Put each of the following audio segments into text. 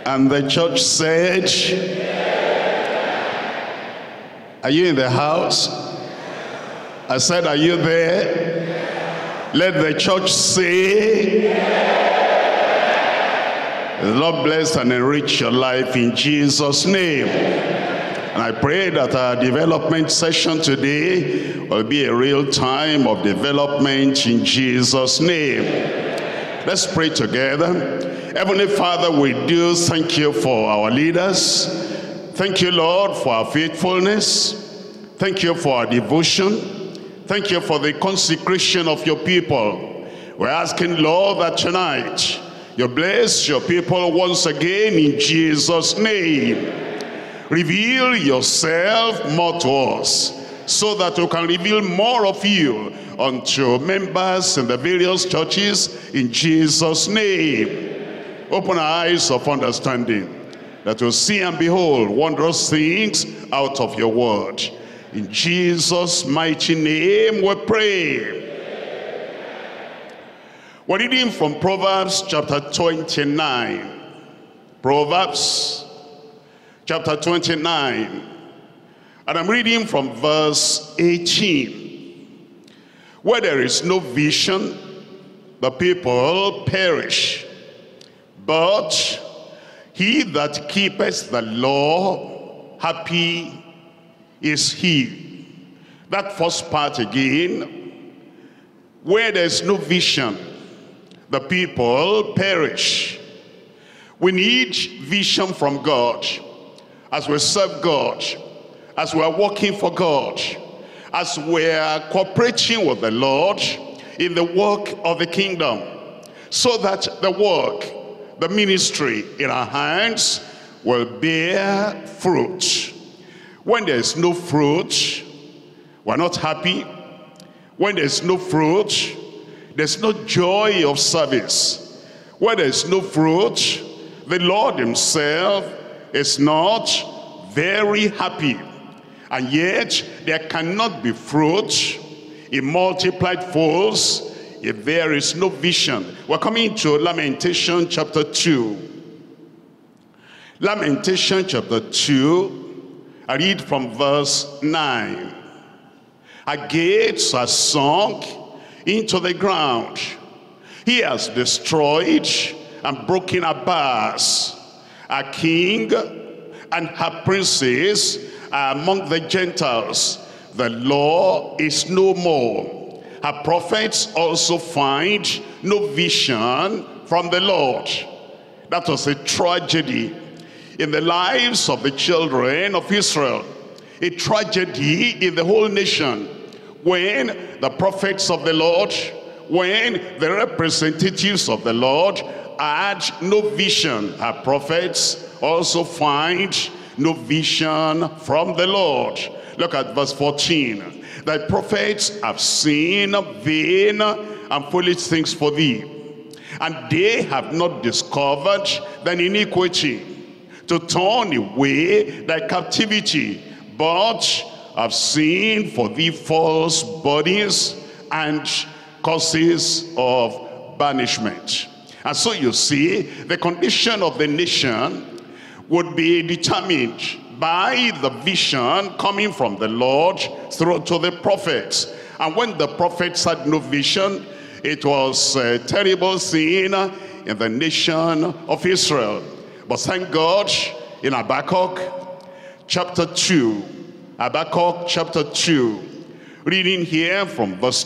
And the church said, are you in the house? I said, are you there? Let the church say, the Lord bless and enrich your life in Jesus' name. And I pray that our development session today will be a real time of development in Jesus' name. Let's pray together. Heavenly Father, we do thank you for our leaders. Thank you, Lord, for our faithfulness. Thank you for our devotion. Thank you for the consecration of your people. We're asking, Lord, that tonight you bless your people once again in Jesus' name. Reveal yourself more to us so that we can reveal more of you unto members in the various churches in Jesus' name. Open our eyes of understanding that we'll see and behold wondrous things out of your word. In Jesus' mighty name we pray. We're reading from Proverbs chapter 29. Proverbs chapter 29. And I'm reading from verse 18. Where there is no vision, the people perish. But he that keepeth the law, happy is he. That first part again. Where there is no vision, the people perish. We need vision from God. As we serve God, as we are working for God, as we are cooperating with the Lord in the work of the kingdom, so that the work, the ministry in our hands will bear fruit. When there is no fruit, we're not happy. When there's no fruit, there's no joy of service. When there's no fruit, the Lord himself is not very happy. And yet there cannot be fruit in multiplied folds if there is no vision. We're coming to Lamentation chapter 2. Lamentation chapter 2, I read from verse 9. Our gates are sunk into the ground. He has destroyed and broken our bars. Our king and her princes are among the Gentiles. The law is no more. Her prophets also find no vision from the Lord. That was a tragedy in the lives of the children of Israel. A tragedy in the whole nation when the prophets of the Lord, when the representatives of the Lord had no vision. Her prophets also find no vision from the Lord. Look at verse 14. Thy prophets have seen vain and foolish things for thee, and they have not discovered thine iniquity, to turn away thy captivity, but have seen for thee false bodies and causes of banishment. And so you see, the condition of the nation would be determined by the vision coming from the Lord through to the prophets. And when the prophets had no vision, it was a terrible thing in the nation of Israel. But thank God, in Habakkuk chapter 2, Habakkuk chapter 2, reading here from verse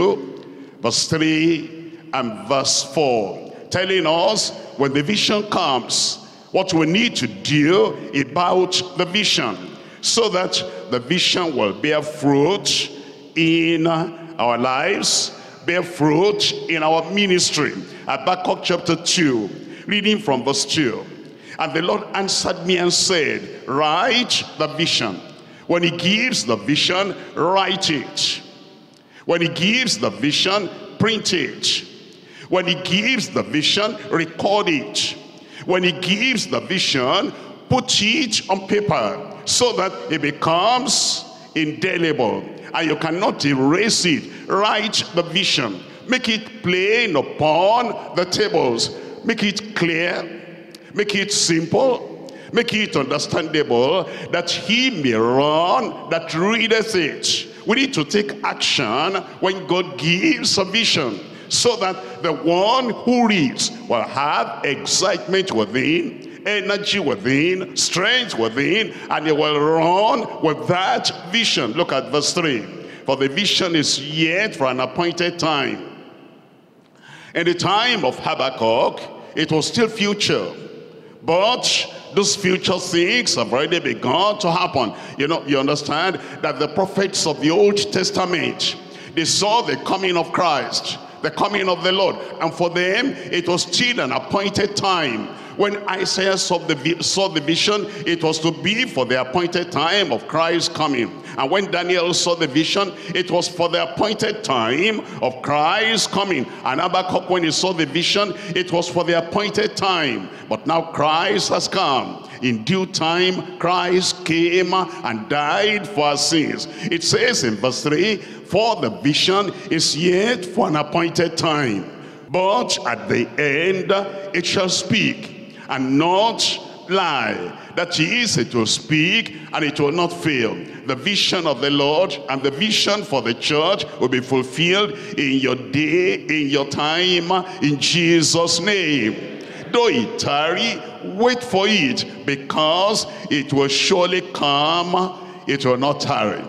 2, verse 3, and verse 4, telling us when the vision comes, what we need to do about the vision, so that the vision will bear fruit in our lives, bear fruit in our ministry. Habakkuk chapter 2, reading from verse 2. And the Lord answered me and said, write the vision. When he gives the vision, write it. When he gives the vision, print it. When he gives the vision, record it. When he gives the vision, put it on paper so that it becomes indelible and you cannot erase it. Write the vision. Make it plain upon the tables. Make it clear. make it simple, make it understandable, that he may run that readeth it. We need to take action when God gives a vision, so that the one who reads will have excitement within, energy within, strength within, and he will run with that vision. Look at verse 3. For the vision is yet for an appointed time. In the time of Habakkuk, it was still future, but those future things have already begun to happen. You know, you understand that the prophets of the Old Testament, they saw the coming of Christ, the coming of the Lord, and for them it was still an appointed time. When Isaiah saw the vision, it was to be for the appointed time of Christ's coming. And when Daniel saw the vision, it was for the appointed time of Christ's coming. And Habakkuk, when he saw the vision, it was for the appointed time. But now Christ has come. In due time, Christ came and died for our sins. It says in verse 3, for the vision is yet for an appointed time, but at the end it shall speak and not lie. That is, it will speak and it will not fail. The vision of the Lord and the vision for the church will be fulfilled in your day, in your time, in Jesus' name. Though it tarry, wait for it, because it will surely come, it will not tarry.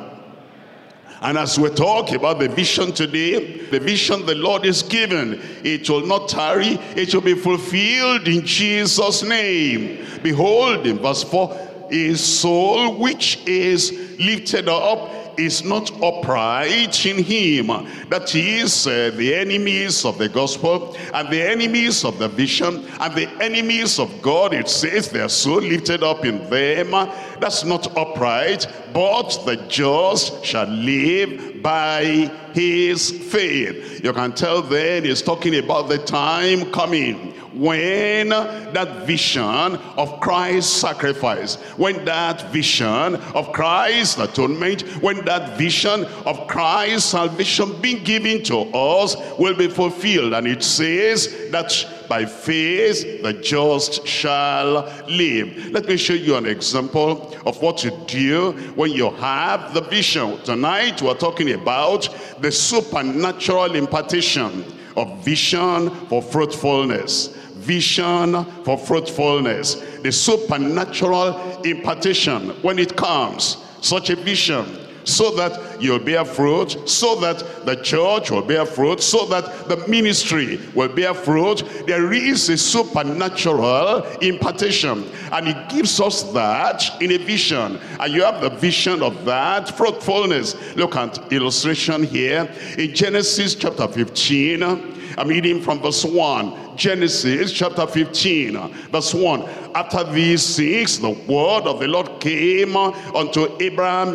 And as we talk about the vision today, the vision the Lord is given, it will not tarry, it will be fulfilled in Jesus' name. Behold, in verse 4, his soul which is lifted up is not upright in him. That is, the enemies of the gospel and the enemies of the vision and the enemies of God, it says they are so lifted up in them. That's not upright, but the just shall live by his faith. You can tell then he's talking about the time coming when that vision of Christ's sacrifice, when that vision of Christ's atonement, when that vision of Christ's salvation being given to us will be fulfilled. And it says that by faith the just shall live. Let me show you an example of what to do when you have the vision. Tonight we're talking about the supernatural impartation of vision for fruitfulness. Vision for fruitfulness. The supernatural impartation when it comes, such a vision, so that you'll bear fruit, so that the church will bear fruit, so that the ministry will bear fruit. There is a supernatural impartation, and it gives us that in a vision. And you have the vision of that fruitfulness. Look at illustration here in Genesis chapter 15. I'm reading from verse 1. Genesis chapter 15, verse 1. After these things, the word of the Lord came unto Abraham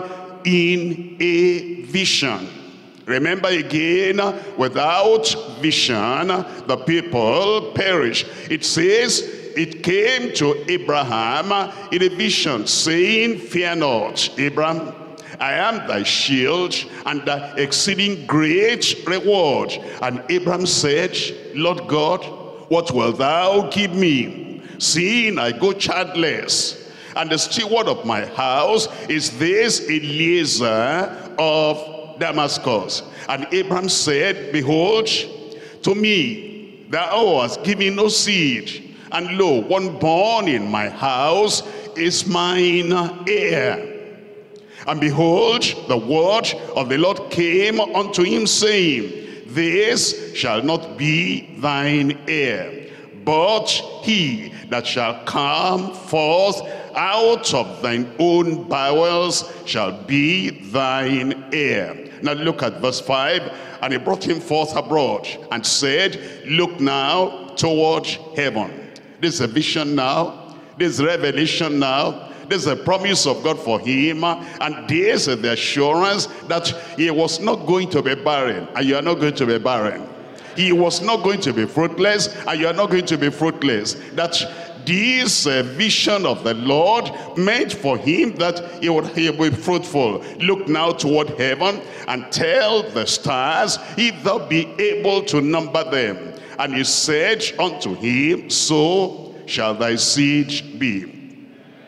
in a vision. Remember again, without vision, the people perish. It says, it came to Abraham in a vision, saying, fear not, Abraham, I am thy shield and thy exceeding great reward. And Abraham said, Lord God, what wilt thou give me, seeing I go childless? And the steward of my house is this Eliezer of Damascus. And Abraham said, behold, to me thou hast given no seed, and lo, one born in my house is mine heir. And behold, the word of the Lord came unto him, saying, this shall not be thine heir, but he that shall come forth out of thine own bowels shall be thine heir. Now look at verse 5. And he brought him forth abroad and said, look now toward heaven. This is a vision now. This is revelation now. This is a promise of God for him, and this is the assurance that he was not going to be barren, and you are not going to be barren. He was not going to be fruitless, and you are not going to be fruitless. That this vision of the Lord meant for him that he would be fruitful. Look now toward heaven and tell the stars if thou be able to number them. And he said unto him, so shall thy seed be.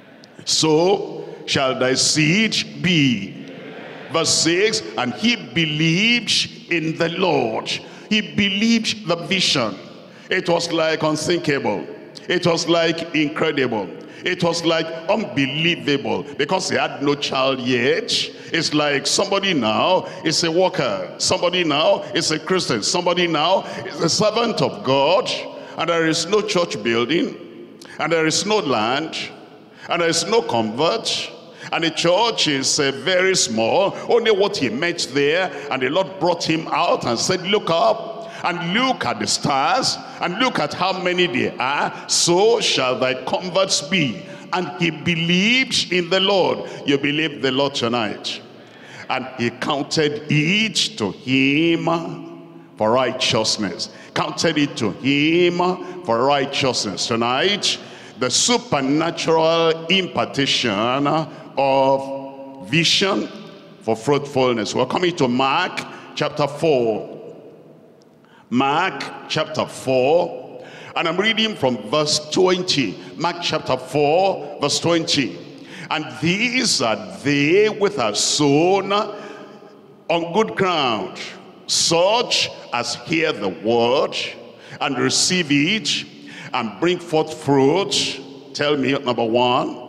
So shall thy seed be. Verse 6, and he believed in the Lord. He believed the vision. It was like unthinkable. It was like incredible. It was like unbelievable, because he had no child yet. It's like somebody now is a worker. Somebody now is a Christian. Somebody now is a servant of God. And there is no church building. And there is no land. And there is no convert. And the church is very small. Only what he met there. And the Lord brought him out and said, look up. And look at the stars, and look at how many there are, so shall thy converts be. And he believed in the Lord. You believe the Lord tonight. And he counted it to him for righteousness. Counted it to him for righteousness. Tonight, the supernatural impartation of vision for fruitfulness. We're coming to Mark chapter 4. Mark chapter 4, and I'm reading from verse 20. Mark chapter 4, verse 20. And these are they which are sown on good ground, such as hear the word, and receive it, and bring forth fruit. Tell me, number one.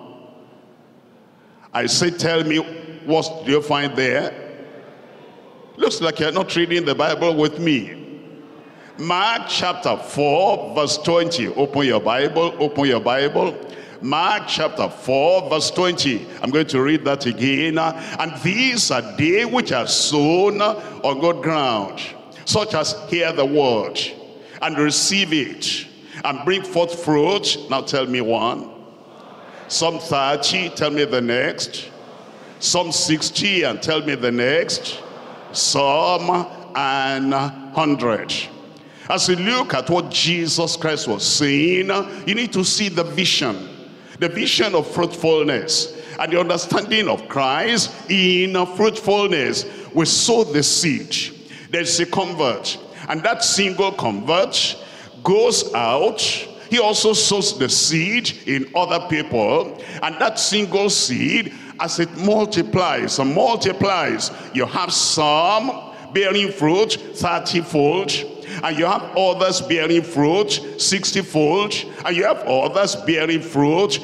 I say, tell me, what do you find there? Looks like you're not reading the Bible with me. Mark chapter 4, verse 20. Open your Bible, open your Bible. Mark chapter 4, verse 20. I'm going to read that again. And these are they which are sown on good ground, such as hear the word, and receive it, and bring forth fruit. Now tell me one. Some 30, tell me the next. Some 60, and tell me the next. Some and 100. As you look at what Jesus Christ was saying, you need to see the vision of fruitfulness, and the understanding of Christ in fruitfulness. We sow the seed. There's a convert, and that single convert goes out. He also sows the seed in other people, and that single seed, as it multiplies and multiplies, you have some bearing fruit 30-fold, and you have others bearing fruit 60-fold, and you have others bearing fruit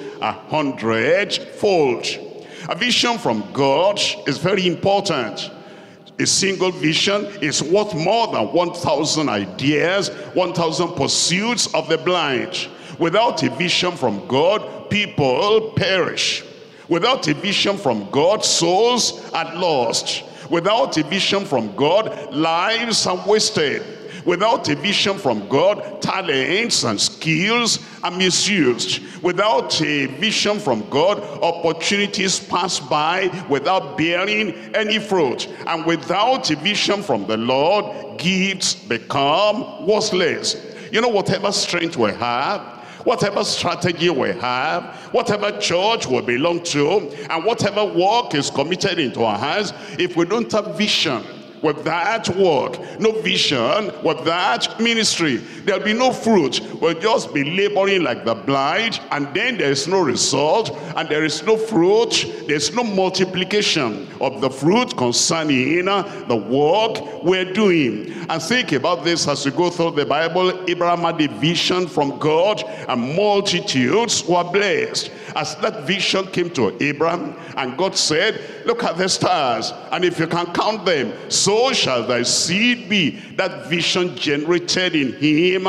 100-fold. A vision from God is very important. A single vision is worth more than 1,000 ideas, 1,000 pursuits of the blind. Without a vision from God, people perish. Without a vision from God, souls are lost. Without a vision from God, lives are wasted. Without a vision from God, talents and skills are misused. Without a vision from God, opportunities pass by without bearing any fruit. And without a vision from the Lord, gifts become worthless. You know, whatever strength we have, whatever strategy we have, whatever church we belong to, and whatever work is committed into our hands, if we don't have vision with that work, no vision with that ministry, there'll be no fruit. We'll just be laboring like the blind, and then there is no result, and there is no fruit. There's no multiplication of the fruit concerning the work we're doing. And think about this as you go through the Bible. Abraham had a vision from God, and multitudes were blessed. As that vision came to Abraham, and God said, look at the stars, and if you can count them, so shall thy seed be. That vision generated in him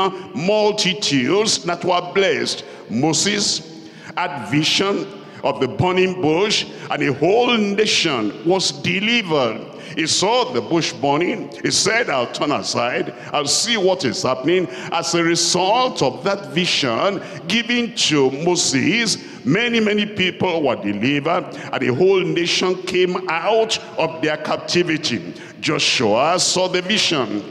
multitudes that were blessed. Moses had vision of the burning bush, and a whole nation was delivered. He saw the bush burning. He said, I'll turn aside. I'll see what is happening. As a result of that vision given to Moses, many people were delivered, and the whole nation came out of their captivity. Joshua saw the vision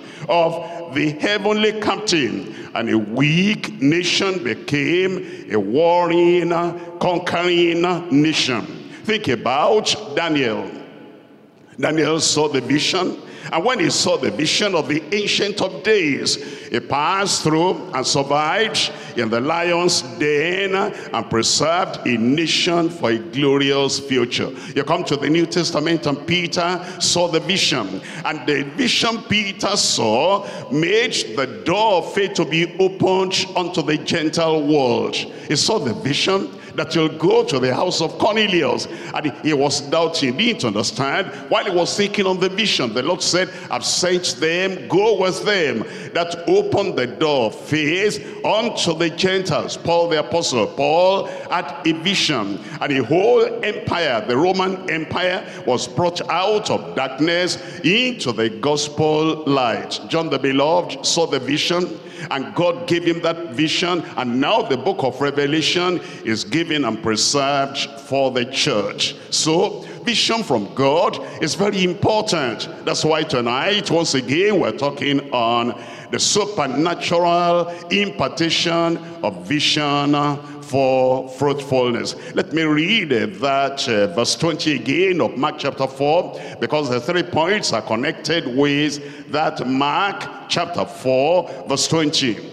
of the heavenly captain, and a weak nation became a warring, conquering nation. Think about Daniel. Daniel saw the vision, And when he saw the vision of the Ancient of Days, he passed through and survived in the lion's den and preserved a nation for a glorious future. You come to the New Testament and Peter saw the vision. And the vision Peter saw made the door of faith to be opened unto the Gentile world. He saw the vision that you'll go to the house of Cornelius. And he was doubting, he didn't understand. While he was thinking on the vision, the Lord said, I've sent them, go with them. That opened the door of faith unto the Gentiles. Paul the apostle, Paul had a vision, and a whole empire, the Roman Empire, was brought out of darkness into the gospel light. John the beloved saw the vision, and God gave him that vision, and now the book of Revelation is given and preserved for the church. So vision from God is very important. That's why tonight, once again, we're talking on the supernatural impartation of vision for fruitfulness. Let me read that verse 20 again of Mark chapter 4, because the 3 points are connected with that Mark chapter 4 verse 20.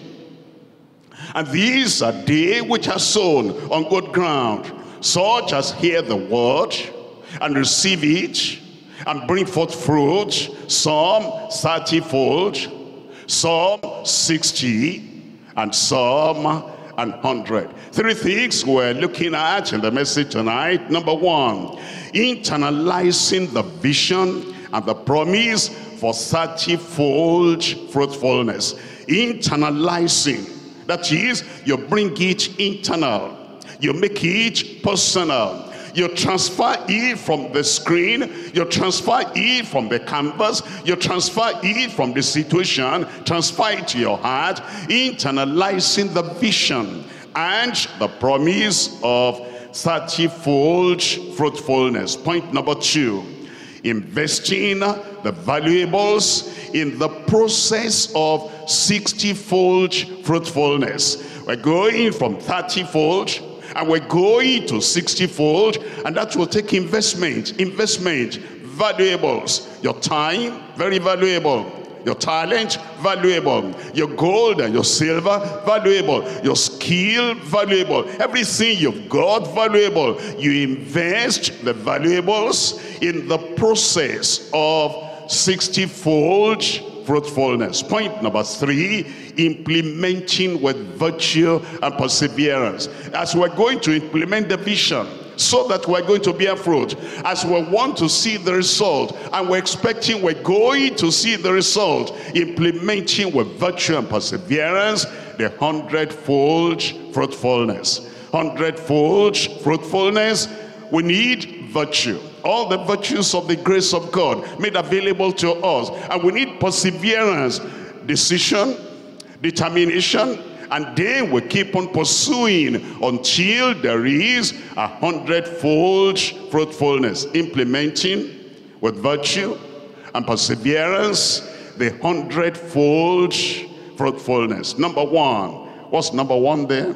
And these are they which are sown on good ground, such as hear the word and receive it and bring forth fruit, some 30-fold, some 60, and some 100. 3 things we're looking at in the message tonight. Number one, internalizing the vision and the promise for 30-fold fruitfulness. Internalizing, that is, you bring it internal, you make it personal. You transfer it from the screen, you transfer it from the canvas, you transfer it from the situation, transfer it to your heart, internalizing the vision and the promise of 30-fold fruitfulness. Point number 2, investing the valuables in the process of 60-fold fruitfulness. We're going from 30-fold and we're going to 60-fold, and that will take investment, valuables. Your time, very valuable. Your talent, valuable. Your gold and your silver, valuable. Your skill, valuable. Everything you've got, valuable. You invest the valuables in the process of 60-fold fruitfulness. Point number 3, implementing with virtue and perseverance. As we're going to implement the vision, so that we're going to bear fruit, as we want to see the result, and we're expecting we're going to see the result, implementing with virtue and perseverance the 100-fold fruitfulness. 100-fold fruitfulness, we need virtue. All the virtues of the grace of God made available to us. And we need perseverance, decision, determination, and then we keep on pursuing until there is 100-fold fruitfulness. Implementing with virtue and perseverance the 100-fold fruitfulness. Number 1. What's number 1 there?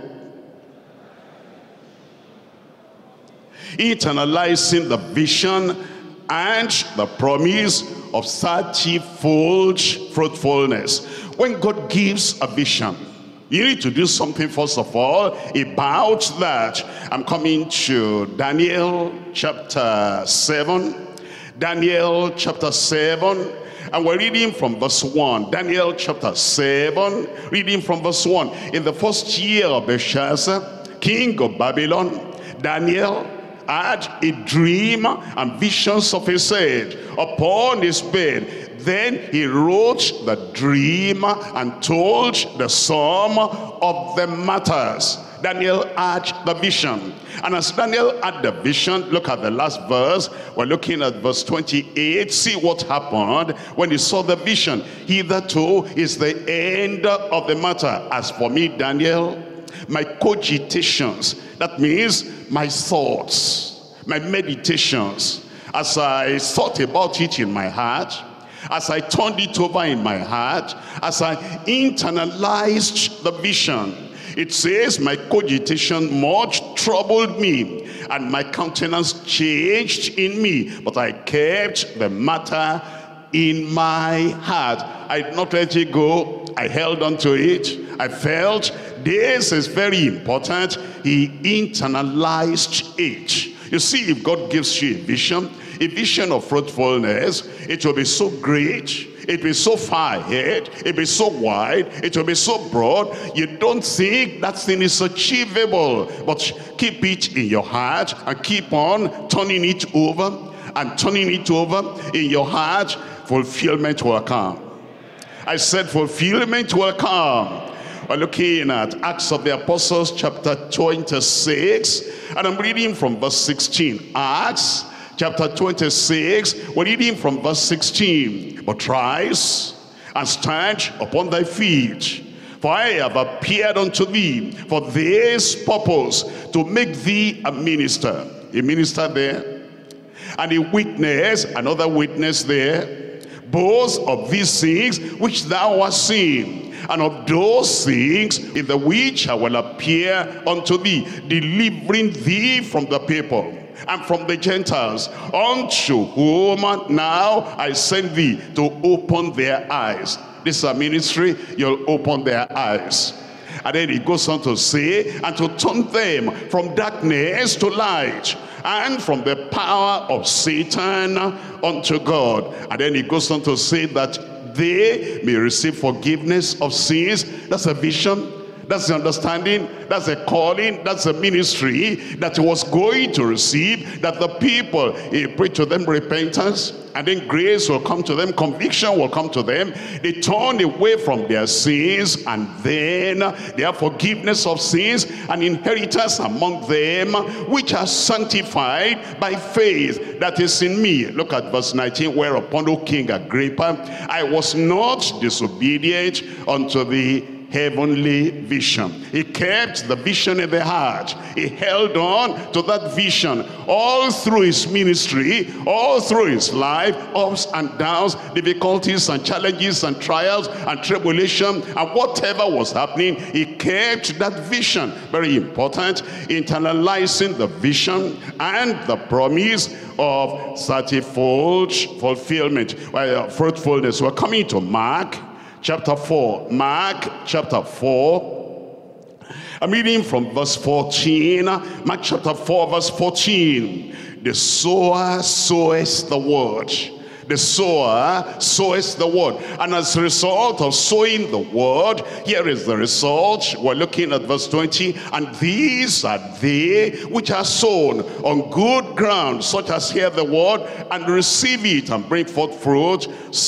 Internalizing the vision and the promise of 30-fold fruitfulness. When God gives a vision, you need to do something first of all about that. I'm coming to Daniel chapter 7. Daniel chapter 7. And we're reading from verse 1. Daniel chapter 7, reading from verse 1. In the first year of Belshazzar, king of Babylon, Daniel had a dream and visions of his head upon his bed. Then he wrote the dream and told the sum of the matters. Daniel had the vision. And as Daniel had the vision, look at the last verse. We're looking at verse 28. See what happened when he saw the vision. Hitherto is the end of the matter. As for me, Daniel, my cogitations, that means my thoughts, my meditations, as I thought about it in my heart, as I turned it over in my heart, as I internalized the vision, it says, my cogitation much troubled me, and my countenance changed in me, but I kept the matter in my heart. I did not let it go. I held on to it. I felt this is very important. He internalized it. You see, if God gives you a vision of fruitfulness, it will be so great, it will be so far ahead, it will be so wide, it will be so broad, you don't think that thing is achievable. But keep it in your heart and keep on turning it over and turning it over in your heart. Fulfillment will come. I said fulfillment will come. We're looking at Acts of the Apostles chapter 26, and I'm reading from verse 16. Acts chapter 26, we're reading from verse 16. But rise and stand upon thy feet, for I have appeared unto thee for this purpose, to make thee a minister. A minister there, and a witness, another witness there, both of these things which thou hast seen, and of those things in the which I will appear unto thee, delivering thee from the people and from the Gentiles, unto whom now I send thee, to open their eyes. This is a ministry, you'll open their eyes. And then he goes on to say, and to turn them from darkness to light, and from the power of Satan unto God. And then he goes on to say that they may receive forgiveness of sins. That's a vision. That's the understanding. That's the calling. That's the ministry that he was going to receive. That the people, he preached to them repentance, and then grace will come to them, conviction will come to them. They turn away from their sins, and then they have forgiveness of sins and inheritance among them, which are sanctified by faith that is in me. Look at verse 19. Whereupon, O King Agrippa, I was not disobedient unto the heavenly vision. He kept the vision in the heart. He held on to that vision all through his ministry, all through his life, ups and downs, difficulties and challenges and trials and tribulation, and whatever was happening, he kept that vision. Very important, internalizing the vision and the promise of 30-fold fulfillment. Fruitfulness. We're coming to Mark chapter 4. Mark chapter 4. I'm reading from verse 14. Mark chapter 4 verse 14. The sower soweth the word. The sower soweth the word. And as a result of sowing the word, here is the result. We're looking at verse 20. And these are they which are sown on good ground, such as hear the word and receive it and bring forth fruit,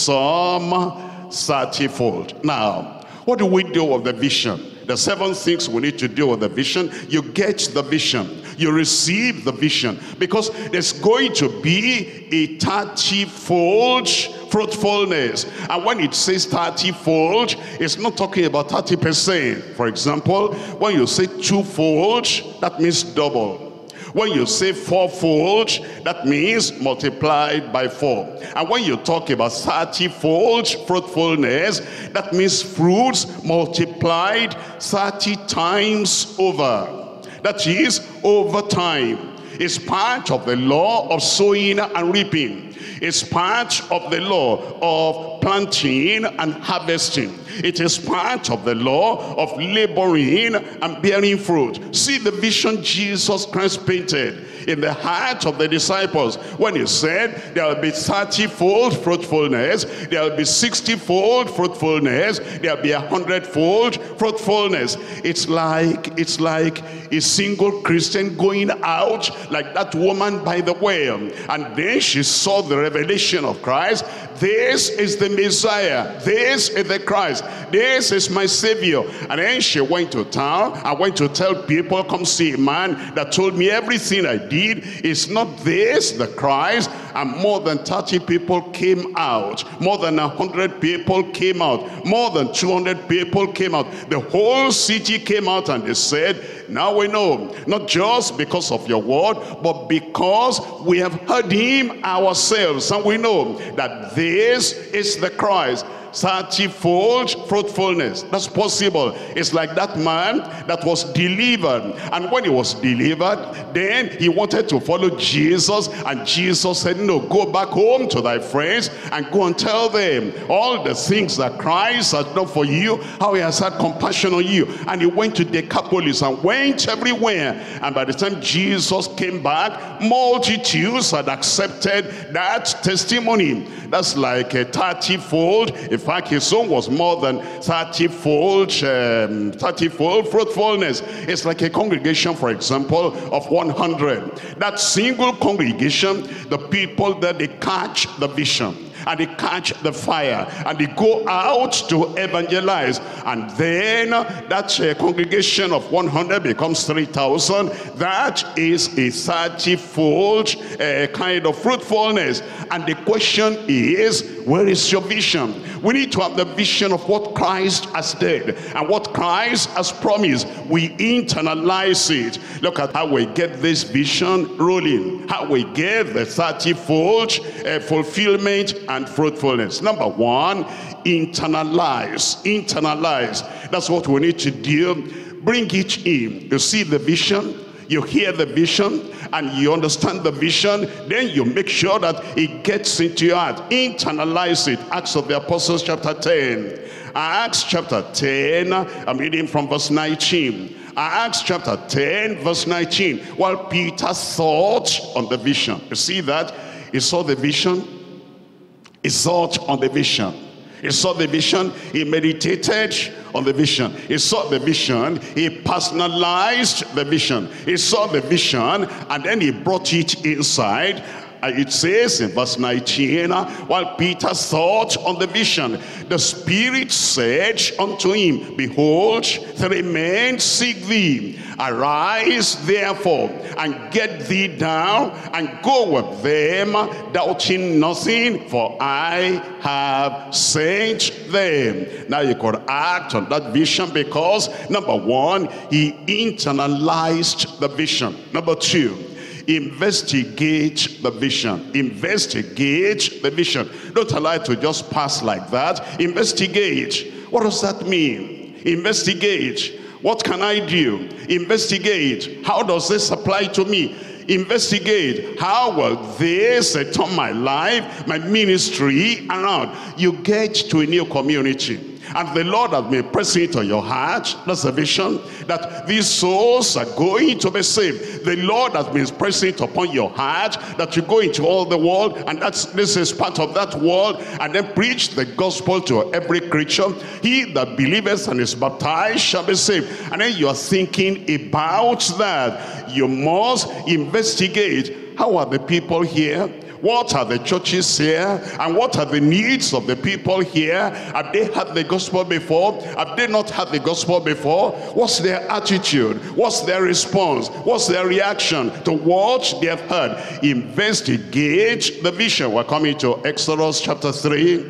some 30-fold. Now, what do we do with the vision? The 7 things we need to do with the vision. You get the vision. You receive the vision. Because there's going to be a 30-fold fruitfulness. And when it says 30-fold, it's not talking about 30%. For example, when you say 2-fold, that means double. When you say 4-fold, that means multiplied by 4. And when you talk about 30-fold fruitfulness, that means fruits multiplied 30 times over. That is, over time. It's part of the law of sowing and reaping. It's part of the law of planting and harvesting. It is part of the law of laboring and bearing fruit. See the vision Jesus Christ painted in the heart of the disciples when he said there will be 30-fold fruitfulness, there will be 60-fold fruitfulness, there will be 100-fold fruitfulness. It's like a single Christian going out like that woman by the well, and then she saw the revelation of Christ. This is the Messiah, this is the Christ, this is my Savior. And then she went to town and went to tell people, come see a man that told me everything I did. Is not this the Christ? And more than 30 people came out, more than 100 people came out, more than 200 people came out. The whole city came out, and they said, now we know, not just because of your word, but because we have heard him ourselves, and we know that this is the Christ. 30-fold fruitfulness. That's possible. It's like that man that was delivered. And when he was delivered, then he wanted to follow Jesus. And Jesus said, no, go back home to thy friends and go and tell them all the things that Christ has done for you, how he has had compassion on you. And he went to Decapolis and went everywhere. And by the time Jesus came back, multitudes had accepted that testimony. That's like a 30-fold. In fact, his own was more than 30-fold fruitfulness. It's like a congregation, for example, of 100. That single congregation, the people that they catch the vision, and they catch the fire, and they go out to evangelize, and then that congregation of 100 becomes 3,000. That is a 30-fold kind of fruitfulness. And the question is, where is your vision? We need to have the vision of what Christ has done and what Christ has promised. We internalize it. Look at how we get this vision rolling, how we get the 30-fold fulfillment and fruitfulness. Number one, internalize. That's what we need to do. Bring it in. You see the vision, you hear the vision, and you understand the vision, then you make sure that it gets into your heart. Internalize it. Acts of the Apostles chapter 10. Acts chapter 10, I'm reading from verse 19. Acts chapter 10 verse 19. While Peter thought on the vision. You see that? He saw the vision. He thought on the vision. He saw the vision. He meditated on the vision. He saw the vision. He personalized the vision. He saw the vision, and then he brought it inside. It says in verse 19, while Peter thought on the vision, the Spirit said unto him, behold, 3 men seek thee. Arise therefore, and get thee down, and go with them, doubting nothing, for I have sent them. Now you could act on that vision because, number one, he internalized the vision. Number two, investigate the vision. Investigate the vision. Don't allow it to just pass like that. Investigate. What does that mean? Investigate. What can I do? Investigate. How does this apply to me? Investigate. How will this turn my life, my ministry around? You get to a new community, and the Lord has been pressing it on your heart. That's the vision, that these souls are going to be saved. The Lord has been pressing it upon your heart that you go into all the world, and this is part of that world, and then preach the gospel to every creature. He that believeth and is baptized shall be saved. And then you are thinking about that. You must investigate. How are the people here? What are the churches here? And what are the needs of the people here? Have they had the gospel before? Have they not had the gospel before? What's their attitude? What's their response? What's their reaction to what they have heard? Investigate the vision. We're coming to Exodus chapter 3.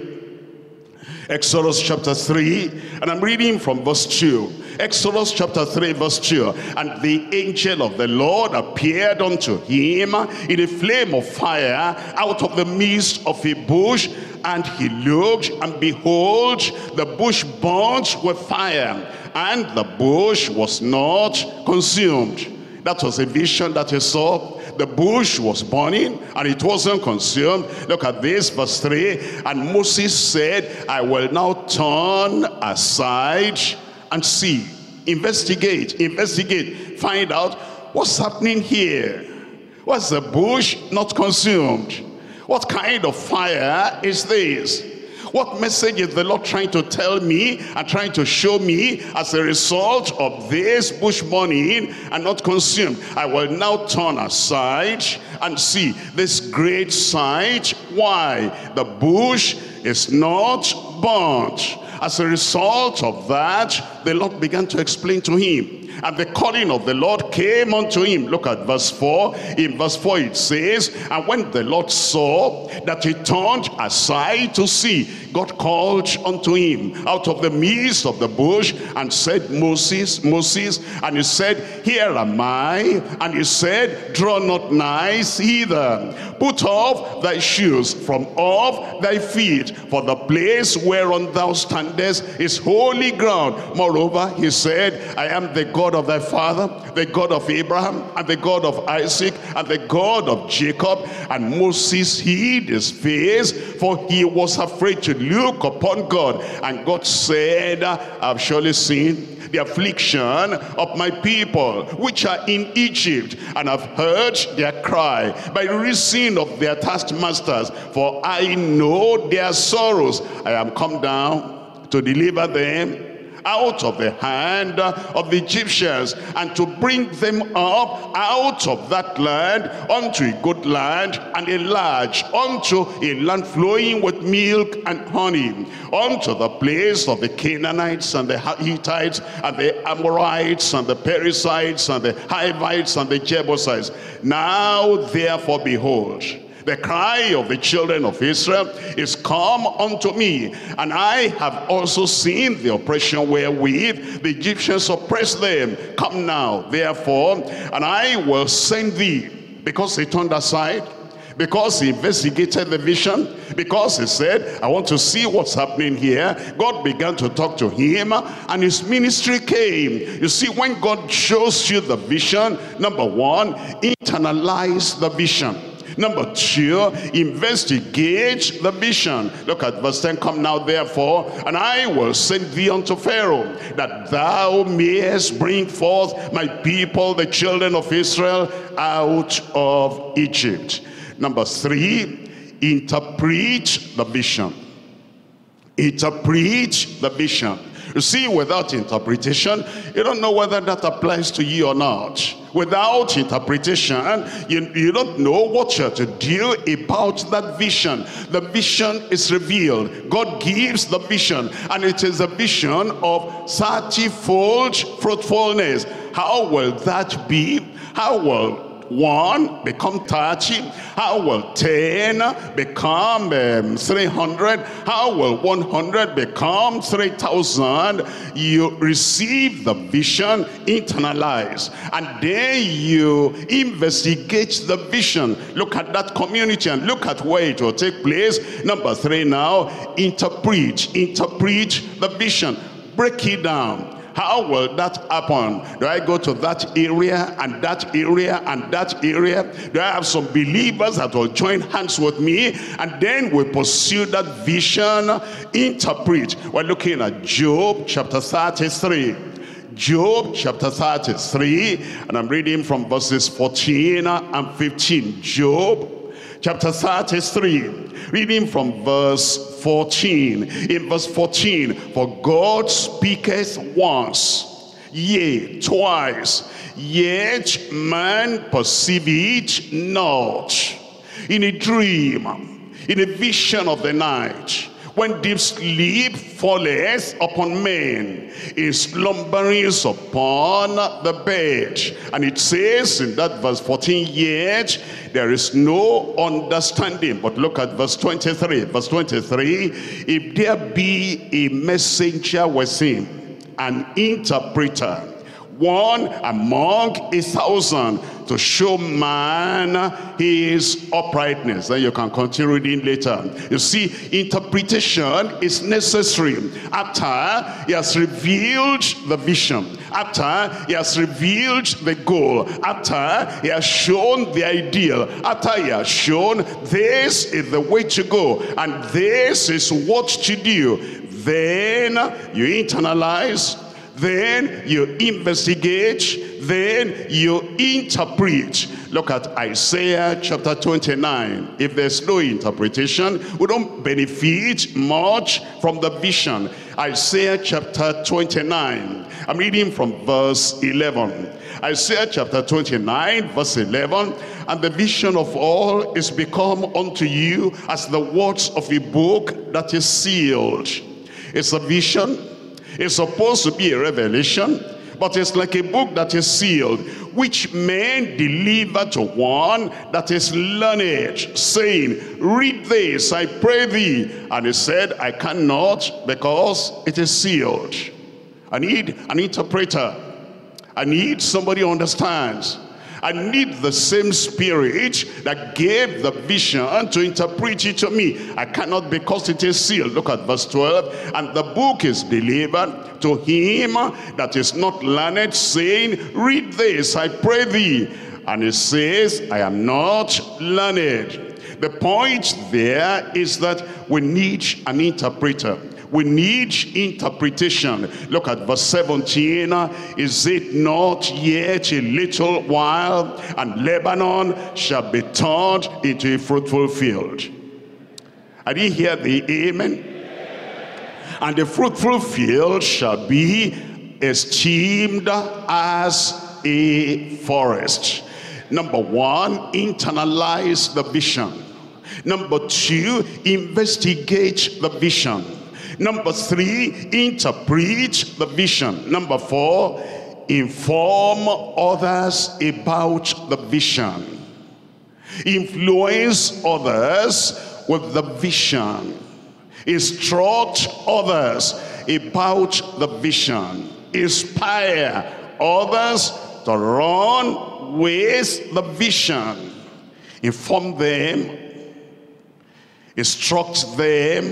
Exodus chapter 3, and I'm reading from verse 2. Exodus chapter 3 verse 2. And the angel of the Lord appeared unto him in a flame of fire out of the midst of a bush. And he looked, and behold, the bush burnt with fire, and the bush was not consumed. That was a vision that he saw. The bush was burning and it wasn't consumed. Look at this, verse 3. And Moses said, I will now turn aside and see. Investigate. Find out what's happening here. What's the bush not consumed? What kind of fire is this? What message is the Lord trying to tell me and trying to show me as a result of this bush burning and not consumed? I will now turn aside and see this great sight. Why? The bush is not burnt. As a result of that, the Lord began to explain to him. And the calling of the Lord came unto him. Look at verse 4. In verse 4 it says, and when the Lord saw that he turned aside to see, God called unto him out of the midst of the bush and said, Moses, Moses. And he said, here am I. And he said, draw not nigh hither. Put off thy shoes from off thy feet, for the place whereon thou standest is holy ground. Moreover, he said, I am the God of thy father, the God of Abraham, and the God of Isaac, and the God of Jacob. And Moses hid his face, for he was afraid to look upon God. And God said, I've surely seen the affliction of my people which are in Egypt, and have heard their cry by reason of their taskmasters, for I know their sorrows. I am come down to deliver them out of the hand of the Egyptians, and to bring them up out of that land unto a good land, and a large, unto a land flowing with milk and honey, unto the place of the Canaanites and the Hittites and the Amorites and the Perizzites and the Hivites and the Jebusites. Now therefore behold, the cry of the children of Israel is come unto me, and I have also seen the oppression wherewith the Egyptians oppress them. Come now, therefore, and I will send thee. Because he turned aside, because he investigated the vision, because he said, I want to see what's happening here. God began to talk to him, and his ministry came. You see, when God shows you the vision, number one, internalize the vision. Number two, investigate the vision. Look at verse 10. Come now therefore, and I will send thee unto Pharaoh, that thou mayest bring forth my people, the children of Israel, out of Egypt. Number three, interpret the vision. Interpret the vision. You see, without interpretation, you don't know whether that applies to you or not. Without interpretation, you don't know what you're to do about that vision. The vision is revealed. God gives the vision, and it is a vision of 30-fold fruitfulness. How will that be? How will 1 become 30? How will 10 become 300? How will 100 become 3,000? You receive the vision, internalize, and then you investigate the vision. Look at that community and look at where it will take place. Number 3 now, interpret the vision. Break it down. How will that happen? Do I go to that area and that area and that area? Do I have some believers that will join hands with me, and then we pursue that vision? Interpret. We're looking at Job chapter 33. Job chapter 33, and I'm reading from verses 14 and 15. Job chapter 33, reading from verse 14. In verse 14, for God speaketh once, yea, twice, yet man perceiveth not. In a dream, in a vision of the night, when deep sleep falleth upon men, in slumberings upon the bed. And it says in that verse 14, yet there is no understanding. But look at verse 23. Verse 23, if there be a messenger with him, an interpreter, one among 1,000, to show man his uprightness. Then you can continue reading later. You see, interpretation is necessary after he has revealed the vision, after he has revealed the goal, after he has shown the ideal, after he has shown this is the way to go and this is what to do. Then you internalize, then you investigate, then you interpret. Look at Isaiah chapter 29. If there's no interpretation, we don't benefit much from the vision. Isaiah chapter 29. I'm reading from verse 11. Isaiah chapter 29 verse 11. And the vision of all is become unto you as the words of a book that is sealed. It's a vision. It's supposed to be a revelation, but it's like a book that is sealed, which men deliver to one that is learned, saying, read this, I pray thee. And he said, I cannot, because it is sealed. I need an interpreter. I need somebody who understands. I need the same spirit that gave the vision to interpret it to me. I cannot, because it is sealed. Look at verse 12. And the book is delivered to him that is not learned, saying, read this, I pray thee. And he says, I am not learned. The point there is that we need an interpreter. We need interpretation. Look at verse 17. Is it not yet a little while, and Lebanon shall be turned into a fruitful field? I didn't hear the amen. And the fruitful field shall be esteemed as a forest. Number one, internalize the vision. Number two, investigate the vision. Number three, interpret the vision. Number four, inform others about the vision. Influence others with the vision. Instruct others about the vision. Inspire others to run with the vision. Inform them. Instruct them.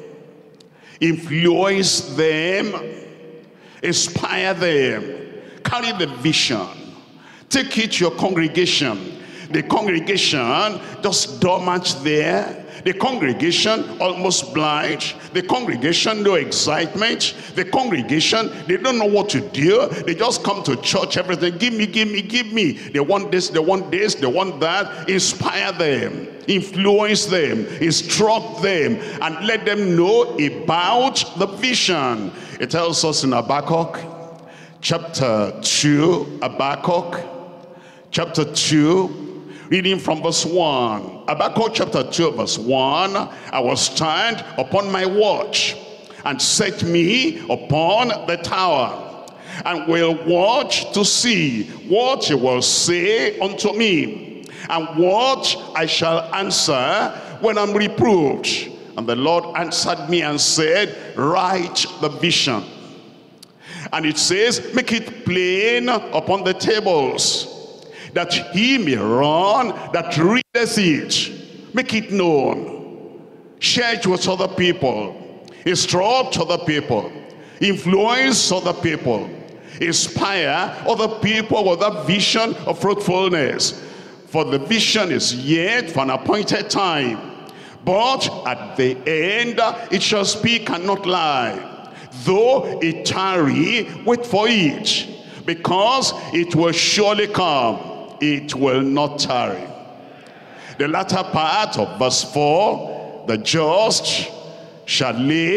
Influence them. Inspire them. Carry the vision. Take it to your congregation. The congregation just dormant there. The congregation almost blind. The congregation no excitement. The congregation, they don't know what to do. They just come to church, everything, give me, give me, give me. They want this, they want this, they want that. Inspire them, influence them, instruct them, and let them know about the vision. It tells us in Habakkuk chapter 2, Habakkuk chapter 2, reading from verse 1. Habakkuk chapter 2 verse 1. I will stand upon my watch, and set me upon the tower, and will watch to see what he will say unto me, and what I shall answer when I'm reproved. And the Lord answered me and said, write the vision. And it says, make it plain upon the tables, that he may run that readeth it. Make it known. Share it with other people. Instruct other people. Influence other people. Inspire other people with that vision of fruitfulness. For the vision is yet for an appointed time. But at the end it shall speak and not lie. Though it tarry, wait for it, because it will surely come. It will not tarry. The latter part of verse 4, the just shall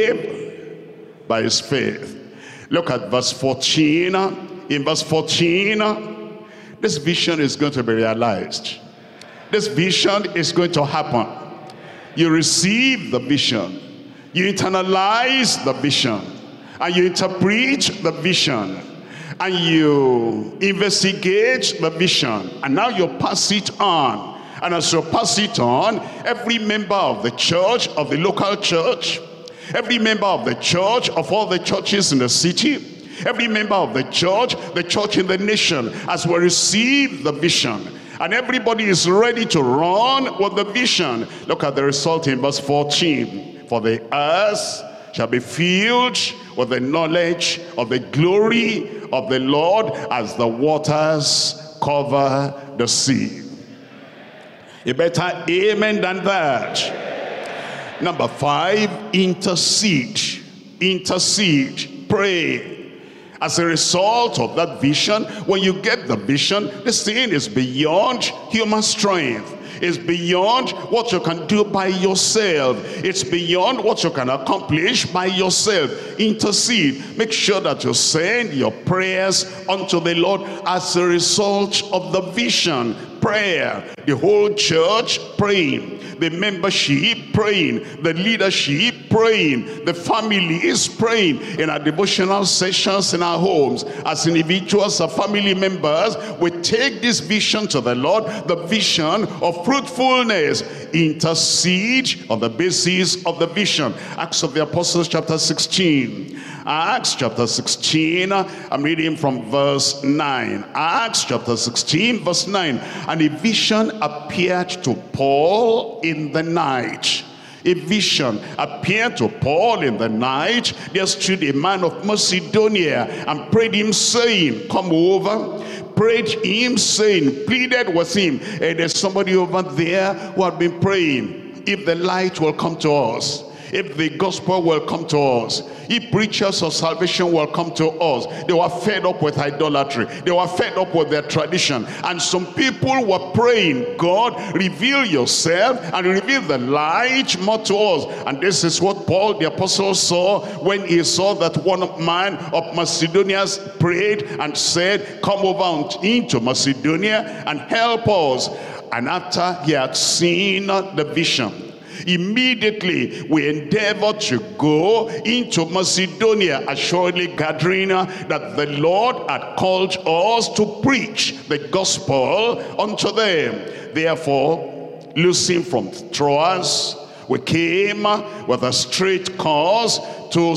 live by his faith. Look at verse 14. In verse 14, this vision is going to be realized. This vision is going to happen. You receive the vision. You internalize the vision. And you interpret the vision. And you investigate the vision. And now you pass it on. And as you pass it on, every member of the church, of the local church, every member of the church, of all the churches in the city, every member of the church in the nation, as we receive the vision, and everybody is ready to run with the vision. Look at the result in verse 14. For the earth shall be filled with the knowledge of the glory of the Lord as the waters cover the sea. A better amen than that. Number 5, intercede. Intercede. Pray. As a result of that vision, when you get the vision, this thing is beyond human strength. It's beyond what you can do by yourself. It's beyond what you can accomplish by yourself. Intercede. Make sure that you send your prayers unto the Lord as a result of the vision. prayer. The whole church praying. The membership praying. The leadership praying. The family is praying. In our devotional sessions in our homes, as individuals or family members, we take this vision to the Lord, the vision of fruitfulness. Intercede on the basis of the vision. Acts of the Apostles chapter 16. Acts chapter 16, I'm reading from verse 9. Acts chapter 16 verse 9. And a vision appeared to Paul in the night. A vision appeared to Paul in the night. There stood a man of Macedonia and prayed him, saying, come over. Prayed him, saying, pleaded with him. And there's somebody over there who had been praying. If the light will come to us, if the gospel will come to us, if preachers of salvation will come to us. They were fed up with idolatry. They were fed up with their tradition. And some people were praying, God, reveal yourself and reveal the light more to us. And this is what Paul the apostle saw when he saw that one man of Macedonia prayed and said, come over into Macedonia and help us. And after he had seen the vision, immediately we endeavored to go into Macedonia, assuredly gathering that the Lord had called us to preach the gospel unto them. Therefore, loosing from Troas, we came with a straight course to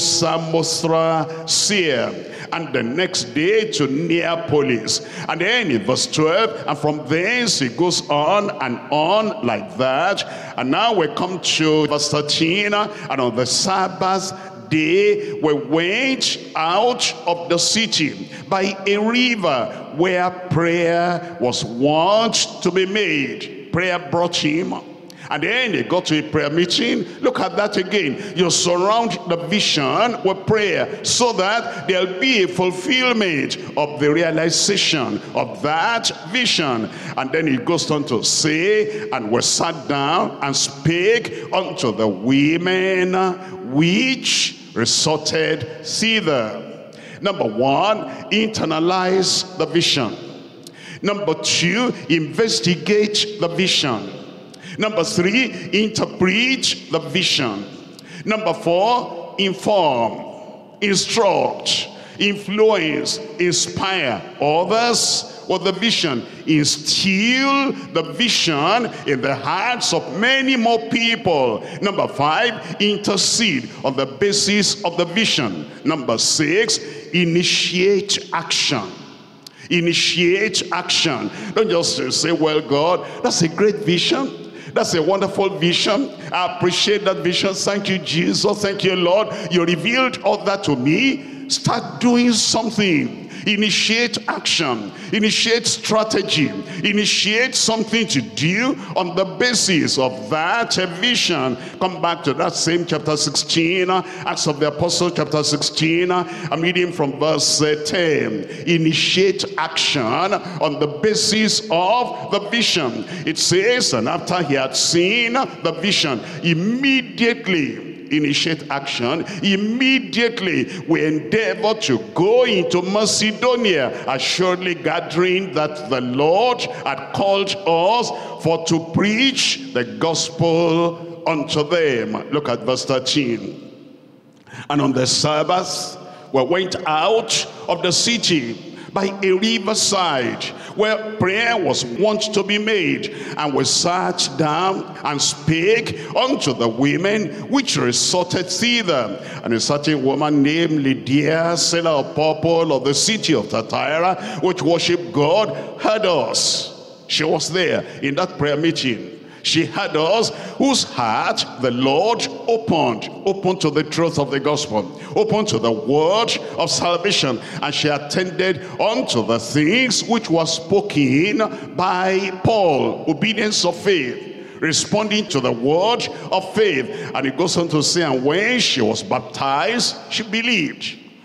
Samothracia, and the next day to Neapolis. And then in verse 12, and from thence it goes on and on like that. And now we come to verse 13, and on the Sabbath day we went out of the city by a river where prayer was wont to be made. Prayer brought him. And then they got to a prayer meeting. Look at that again. You surround the vision with prayer so that there'll be a fulfillment of the realization of that vision. And then it goes on to say, and we sat down and spake unto the women which resorted thither. Number one, internalize the vision. Number two, investigate the vision. Number three, interpret the vision. Number four, inform, instruct, influence, inspire others with the vision. Instill the vision in the hearts of many more people. Number five, intercede on the basis of the vision. Number six, initiate action. Initiate action. Don't just say, well, God, that's a great vision. That's a wonderful vision. I appreciate that vision. Thank you, Jesus. Thank you, Lord. You revealed all that to me. Start doing something. Initiate action. Initiate strategy. Initiate something to do on the basis of that vision. Come back to that same chapter 16. Acts of the Apostles chapter 16. I'm reading from verse 10. Initiate action on the basis of the vision. It says, and after he had seen the vision, immediately initiate action. Immediately we endeavor to go into Macedonia, assuredly gathering that the Lord had called us for to preach the gospel unto them. Look at verse 13. And on the Sabbath we went out of the city by a riverside where prayer was wont to be made, and we sat down and spake unto the women which resorted thither. And a certain woman named Lydia, seller of purple of the city of Thyatira, which worshiped God, heard us. She was there in that prayer meeting. She had us, whose heart the Lord opened to the truth of the gospel, opened to the word of salvation, and she attended unto the things which were spoken by Paul, obedience of faith, responding to the word of faith. And it goes on to say, and when she was baptized, she believed.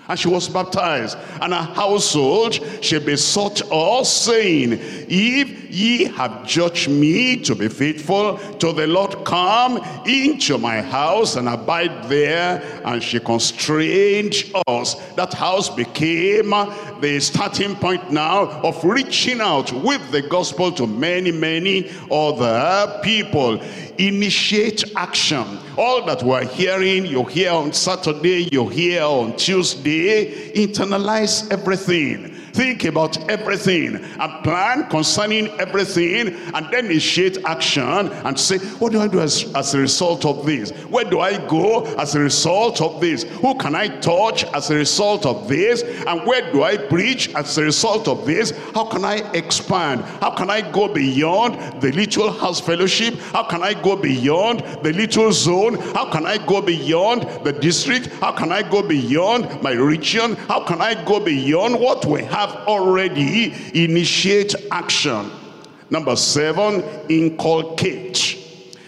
And she was baptized, and her household she besought us, saying, if ye have judged me to be faithful to the Lord, come into my house and abide there. And she constrained us. That house became the starting point now of reaching out with the gospel to many, many other people. Initiate action. All that we're hearing, you hear on Saturday, you hear on Tuesday. Internalize everything. Think about everything and plan concerning everything, and then initiate action and say, what do I do as a result of this? Where do I go as a result of this? Who can I touch as a result of this? And where do I preach as a result of this? How can I expand? How can I go beyond the little house fellowship? How can I go beyond the little zone? How can I go beyond the district? How can I go beyond my region? How can I go beyond what we have already? Initiate action. Number 7, inculcate.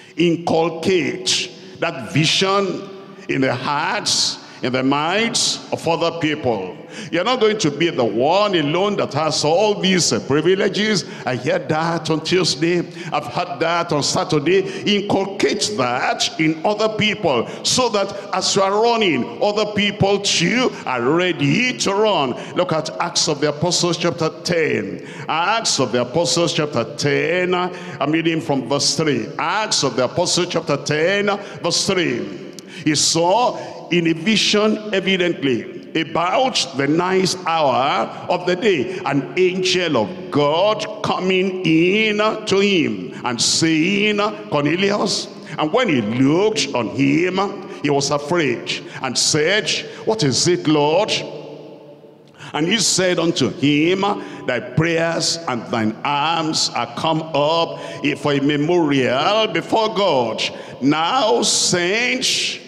Inculcate that vision in the hearts, in the minds of other people. You're not going to be the one alone that has all these privileges. I heard that on Tuesday. I've heard that on Saturday. Inculcate that in other people, so that as you are running, other people too are ready to run. Look at Acts of the Apostles chapter 10. Acts of the Apostles chapter 10. I'm reading from verse 3. Acts of the Apostles chapter 10 verse 3. He saw in a vision evidently about the 9th hour of the day an angel of God coming in to him and saying, Cornelius. And when he looked on him, he was afraid and said, what is it, Lord? And he said unto him, thy prayers and thine alms are come up for a memorial before God. Now send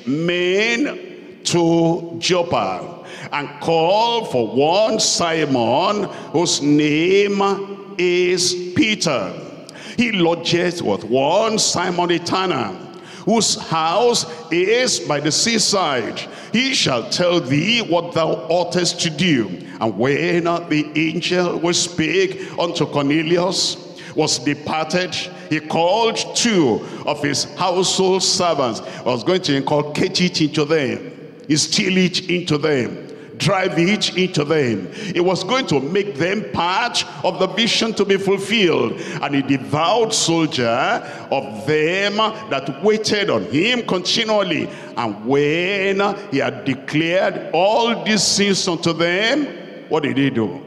men to Joppa, and call for one Simon, whose name is Peter. He lodgeth with one Simon the tanner, whose house is by the seaside. He shall tell thee what thou oughtest to do. And when the angel which spake unto Cornelius was departed, he called 2 of his household servants. I was going to inculcate it into them, instill it into them, drive it into them. It was going to make them part of the vision to be fulfilled. And a devout soldier of them that waited on him continually. And when he had declared all these things unto them, what did he do?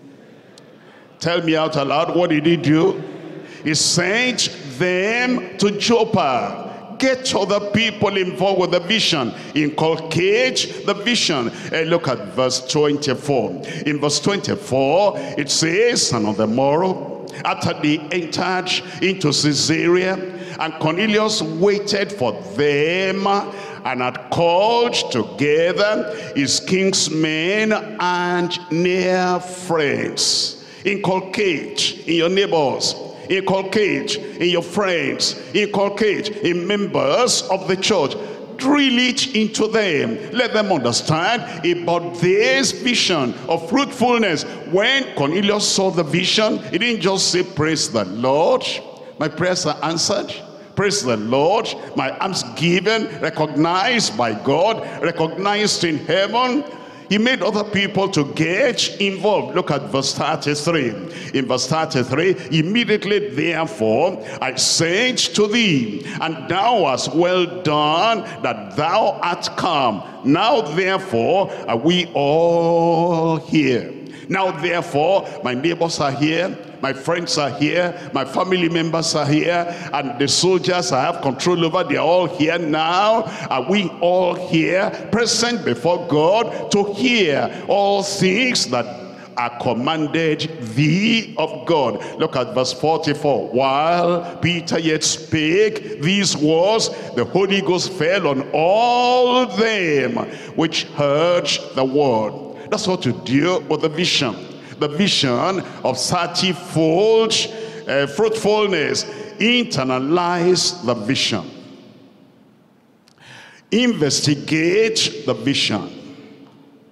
Tell me out aloud, what did he do? He sent them to Joppa. Get other people involved with the vision. Inculcate the vision. Look at verse 24. In verse 24, it says, and on the morrow, after they entered into Caesarea, and Cornelius waited for them, and had called together his kinsmen and near friends. Inculcate in your neighbors. Inculcate in your friends. Inculcate in members of the church. Drill it into them. Let them understand about this vision of fruitfulness. When Cornelius saw the vision, he didn't just say, praise the Lord, my prayers are answered. Praise the Lord, my alms given, recognized by God, recognized in heaven. He made other people to get involved. Look at verse 33. In verse 33, immediately therefore I said to thee, and thou hast well done that thou art come. Now therefore are we all here. Now therefore my neighbors are here, my friends are here, my family members are here, and the soldiers I have control over, they are all here. Now are we all here, present before God, to hear all things that are commanded thee of God. Look at verse 44. While Peter yet spake these words, the Holy Ghost fell on all them which heard the word. That's what to do with the vision. The vision of 30-fold fruitfulness. Internalize the vision. Investigate the vision.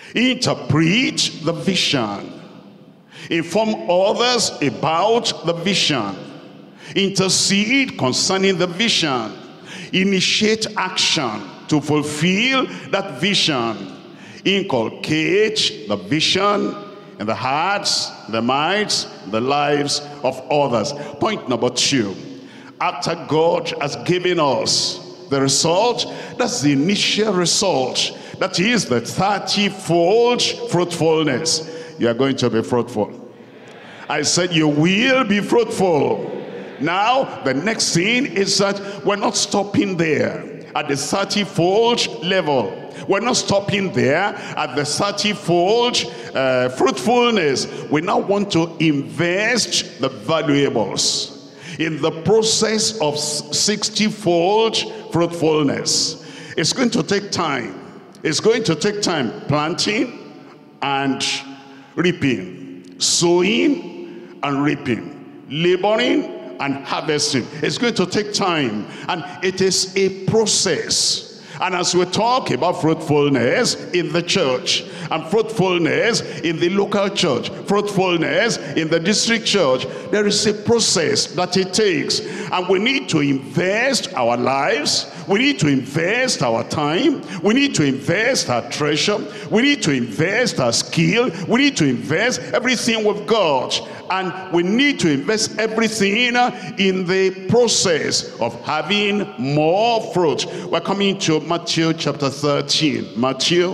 interpret the vision, inform others about the vision, intercede concerning the vision, initiate action to fulfill that vision, inculcate the vision in the hearts, the minds, the lives of others. Point number 2, after God has given us the result, that's the initial result, that is the 30-fold fruitfulness. You are going to be fruitful. I said you will be fruitful. Now the next thing is that we're not stopping there at the 30-fold level. We're not stopping there at the 30-fold fruitfulness. We now want to invest the valuables in the process of 60-fold fruitfulness. It's going to take time. It's going to take time planting and reaping, sowing and reaping, laboring and harvesting. It's going to take time, and it is a process. And as we talk about fruitfulness in the church, and fruitfulness in the local church, fruitfulness in the district church, there is a process that it takes. And we need to invest our lives, we need to invest our time, we need to invest our treasure, we need to invest our skill, we need to invest everything we've got. And we need to invest everything in the process of having more fruit. We're coming to Matthew chapter 13. Matthew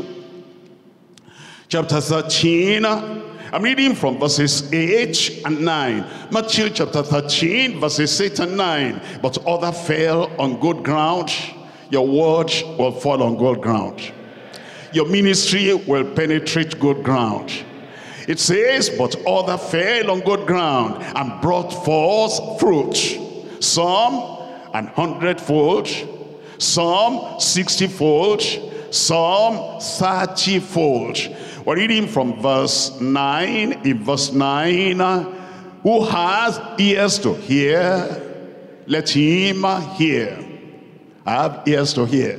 chapter 13. I'm reading from verses 8 and 9. Matthew chapter 13, verses 8 and 9. But other fell on good ground. Your word will fall on good ground. Your ministry will penetrate good ground. It says, but other fell on good ground and brought forth fruit. Some 100-fold, some 60-fold, some 30-fold. We're reading from verse 9. In verse 9, who has ears to hear, let him hear. I have ears to hear.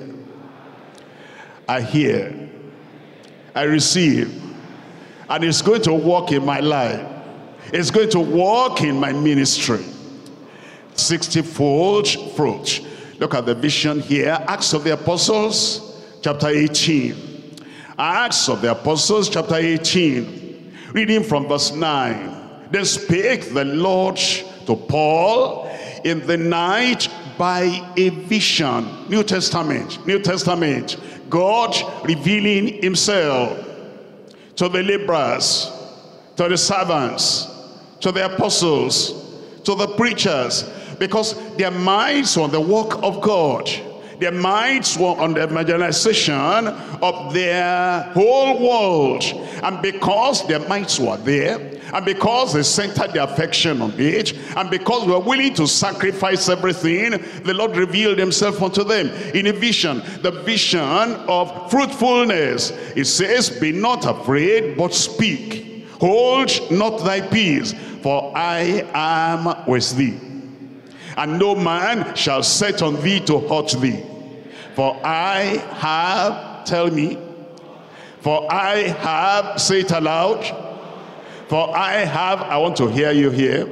I hear. I receive. And it's going to work in my life. It's going to work in my ministry. 60-fold fruit. Look at the vision here. Acts of the Apostles, chapter 18. Acts of the Apostles, chapter 18. Reading from verse 9. Then spake the Lord to Paul in the night by a vision. New Testament. New Testament. God revealing himself to the laborers, to the servants, to the apostles, to the preachers, because their minds were on the work of God. Their minds were on the evangelization of their whole world. And because their minds were there, and because they centered their affection on it, and because we were willing to sacrifice everything, the Lord revealed himself unto them in a vision, the vision of fruitfulness. It says, be not afraid, but speak. Hold not thy peace, for I am with thee. And no man shall set on thee to hurt thee. For I have, tell me, for I have, say it aloud, for I have, I want to hear you here,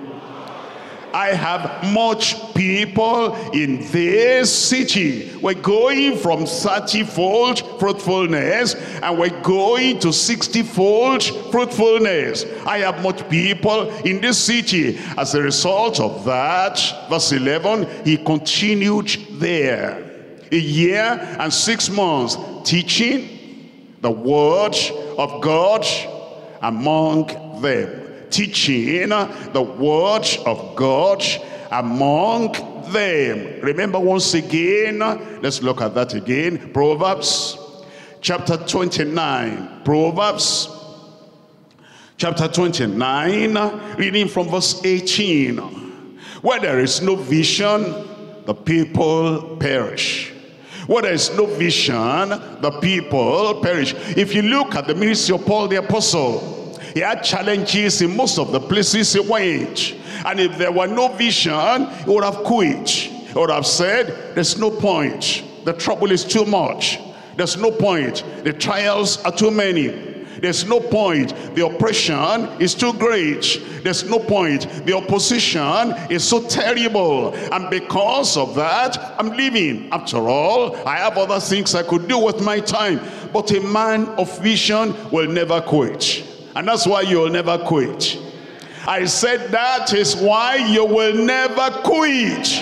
I have much people in this city. We're going from 30-fold fruitfulness and we're going to 60-fold fruitfulness. I have much people in this city. As a result of that, verse 11, he continued there 1 year and 6 months, teaching the word of God among them. Teaching the word of God among them. Remember once again, let's look at that again. Proverbs chapter 29. Proverbs chapter 29, reading from verse 18. Where there is no vision, the people perish. Where there is no vision, the people perish. If you look at the ministry of Paul the Apostle, he had challenges in most of the places he went. And if there were no vision, he would have quit. He would have said, there's no point. The trouble is too much. There's no point. The trials are too many. There's no point. The oppression is too great. There's no point. The opposition is so terrible. And because of that, I'm leaving. After all, I have other things I could do with my time. But a man of vision will never quit. And that's why you'll never quit. I said that is why you will never quit.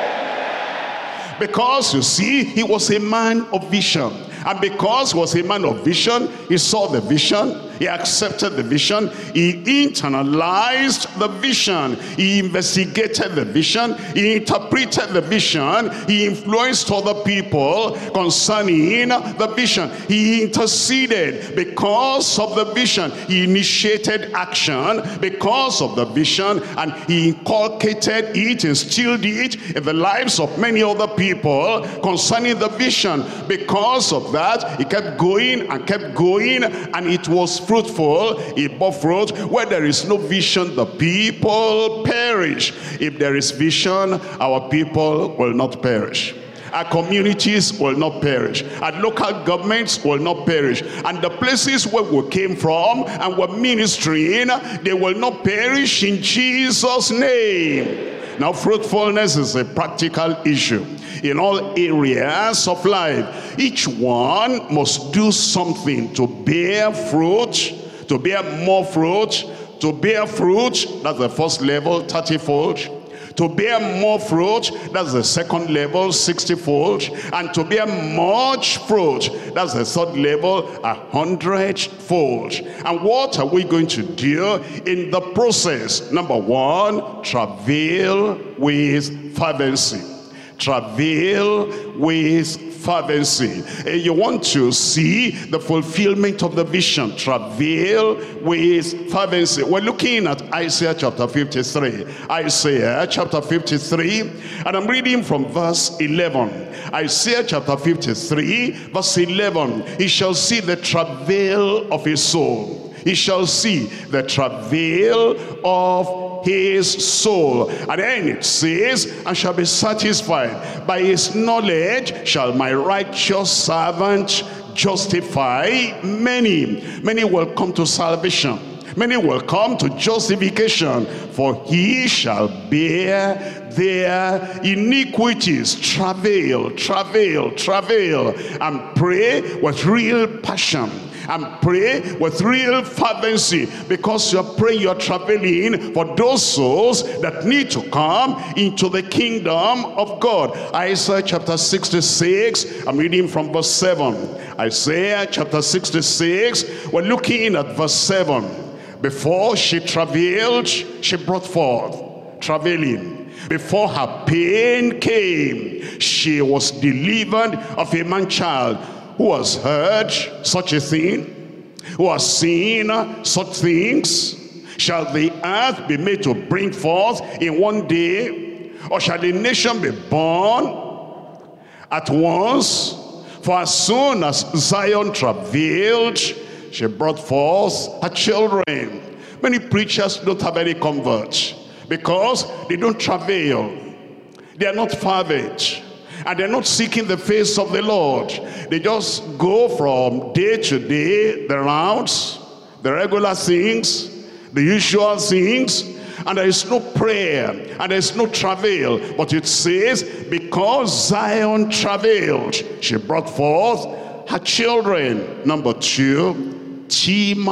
Because you see, he was a man of vision. And because he was a man of vision, he saw the vision, he accepted the vision, he internalized the vision, he investigated the vision, he interpreted the vision, he influenced other people concerning the vision, he interceded because of the vision, he initiated action because of the vision, and he inculcated it, instilled it in the lives of many other people concerning the vision. Because of that, he kept going, and it was fruitful. It bore fruit. Where there is no vision, the people perish. If there is vision, our people will not perish. Our communities will not perish. Our local governments will not perish. And the places where we came from and were ministering, they will not perish in Jesus' name. Now, fruitfulness is a practical issue in all areas of life. Each one must do something to bear fruit, to bear more fruit, to bear fruit. That's the first level, 30-fold. To bear more fruit, that's the second level, 60-fold. And to bear much fruit, that's the third level, 100-fold. And what are we going to do in the process? Number one, travail with fervency. Travail with fervency. You want to see the fulfillment of the vision. Travail with fervency. We're looking at Isaiah chapter 53. Isaiah chapter 53, and I'm reading from verse 11. Isaiah chapter 53, verse 11. He shall see the travail of his soul. He shall see the travail of his soul. And then it says, and shall be satisfied. By his knowledge shall my righteous servant justify many. Many will come to salvation. Many will come to justification. For he shall bear their iniquities. Travail, travail, travail. And pray with real passion. And pray with real fervency, because you're praying, you're traveling for those souls that need to come into the kingdom of God. Isaiah chapter 66, I'm reading from verse 7. Isaiah chapter 66, we're looking at verse 7. Before she travailed, she brought forth, travailing. Before her pain came, she was delivered of a man-child. Who has heard such a thing? Who has seen such things? Shall the earth be made to bring forth in one day? Or shall the nation be born at once? For as soon as Zion travailed, she brought forth her children. Many preachers don't have any converts because they don't travail. They are not fervent. And they're not seeking the face of the Lord. They just go from day to day, the rounds, the regular things, the usual things, and there is no prayer, and there is no travail. But it says, because Zion travailed, she brought forth her children. Number two, team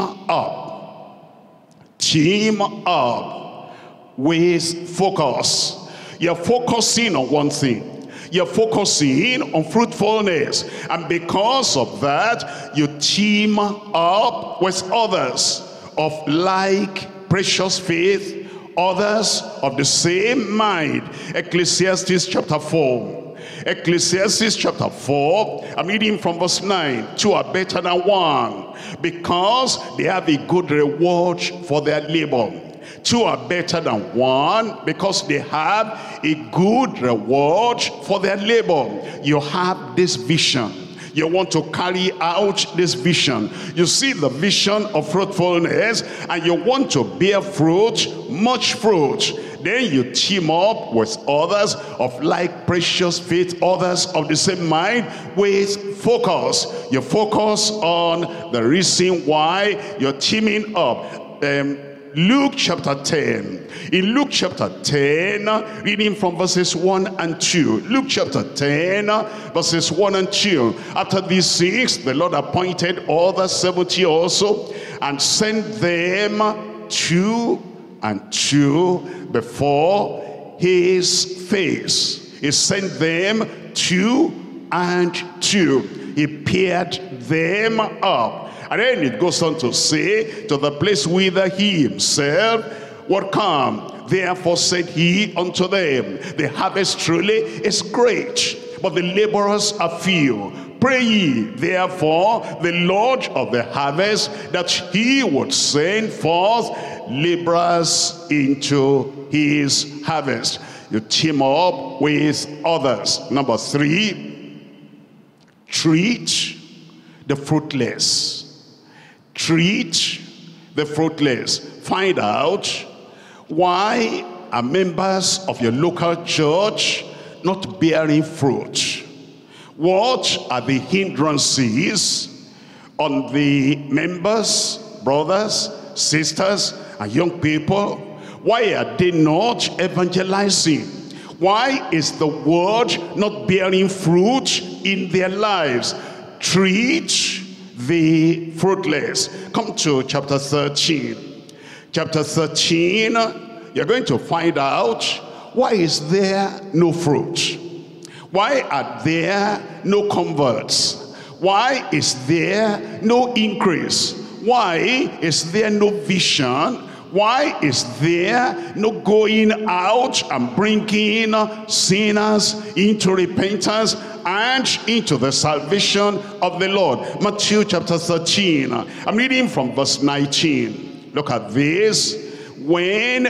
up. Team up with focus. You're focusing on one thing. You're focusing on fruitfulness, and because of that, you team up with others of like precious faith, others of the same mind. Ecclesiastes chapter 4. Ecclesiastes chapter 4, I'm reading from verse 9. Two are better than one, because they have a good reward for their labor. Two are better than one, because they have a good reward for their labor. You have this vision. You want to carry out this vision. You see the vision of fruitfulness, and you want to bear fruit, much fruit. Then you team up with others of like precious faith, others of the same mind, with focus. You focus on the reason why you're teaming up. Luke chapter 10. In Luke chapter 10, reading from verses 1 and 2. Luke chapter 10, verses 1 and 2. After these 6, the Lord appointed other 70 also, and sent them 2 and 2 before his face. He sent them 2 and 2. He paired them up. And then it goes on to say, to the place whither he himself would come. Therefore said he unto them, the harvest truly is great, but the laborers are few. Pray ye therefore the Lord of the harvest, that he would send forth laborers into his harvest. You team up with others. Number 3, treat the fruitless. Treat the fruitless. Find out, why are members of your local church not bearing fruit? What are the hindrances on the members, brothers, sisters, and young people? Why are they not evangelizing? Why is the word not bearing fruit in their lives? Treat the fruitless. Come to chapter 13. Chapter 13, you're going to find out, why is there no fruit? Why are there no converts? Why is there no increase? Why is there no vision? Why is there no going out and bringing sinners into repentance and into the salvation of the Lord? Matthew chapter 13. I'm reading from verse 19. Look at this. When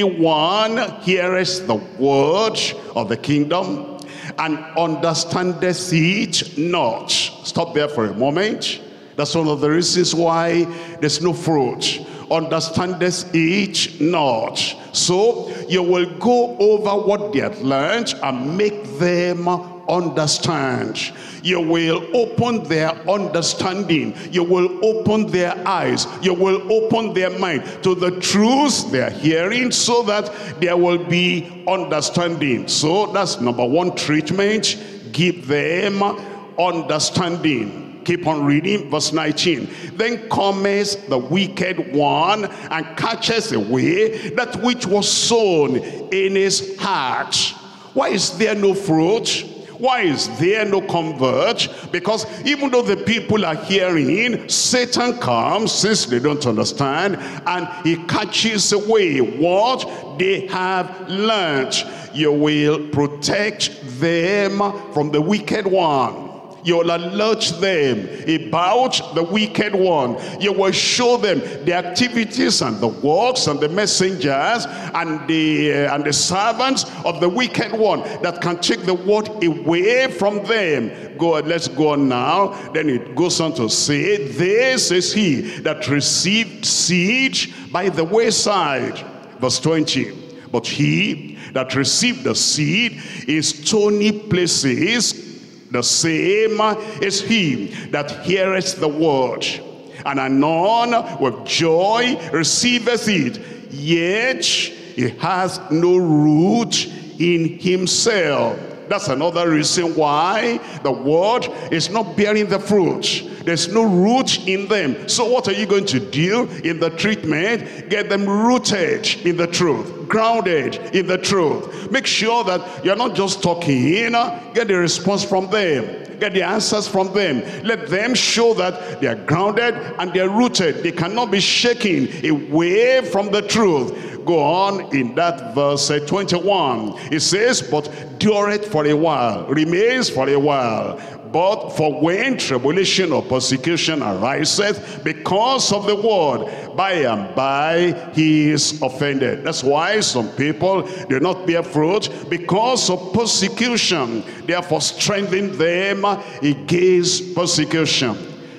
anyone heareth the word of the kingdom and understandeth it not. Stop there for a moment. That's one of the reasons why there's no fruit. Understandeth it not. So you will go over what they have learned and make them understand. You will open their understanding. You will open their eyes. You will open their mind to the truth they are hearing, so that there will be understanding. So that's number 1 treatment. Give them understanding. Keep on reading, verse 19. Then cometh the wicked one, and catcheth away that which was sown in his heart. Why is there no fruit? Why is there no convert? Because even though the people are hearing, Satan comes, since they don't understand, and he catches away what they have learned. You will protect them from the wicked one. You'll alert them about the wicked one. You will show them the activities and the works and the messengers and the servants of the wicked one that can take the word away from them. Go on, let's go on now. Then it goes on to say, this is he that received seed by the wayside. Verse 20. But he that received the seed in stony places, the same is he that heareth the word, and anon with joy receiveth it, yet he has no root in himself. That's another reason why the word is not bearing the fruit. There's no root in them. So what are you going to do in the treatment? Get them rooted in the truth, grounded in the truth. Make sure that you're not just talking, get the response from them. Get the answers from them. Let them show that they are grounded and they are rooted. They cannot be shaken away from the truth. Go on in that verse 21. It says, but dureth for a while, remains for a while. But for when tribulation or persecution ariseth because of the word, by and by he is offended. That's why some people do not bear fruit, because of persecution. Therefore strengthen them against persecution.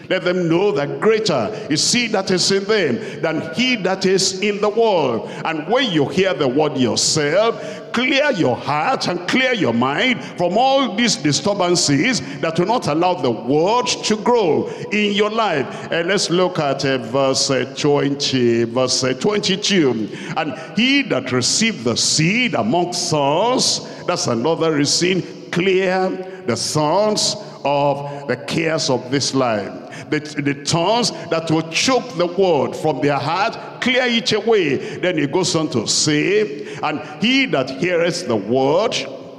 Let them know that greater is he that is in them than he that is in the world. And when you hear the word yourself, clear your heart and clear your mind from all these disturbances that will not allow the word to grow in your life. And let's look at verse 20, verse 22. And he that received the seed among thorns, that's another reason, clear the thorns of the cares of this life. The thorns that will choke the word from their heart, clear it away. Then he goes on to say, and he that heareth the word,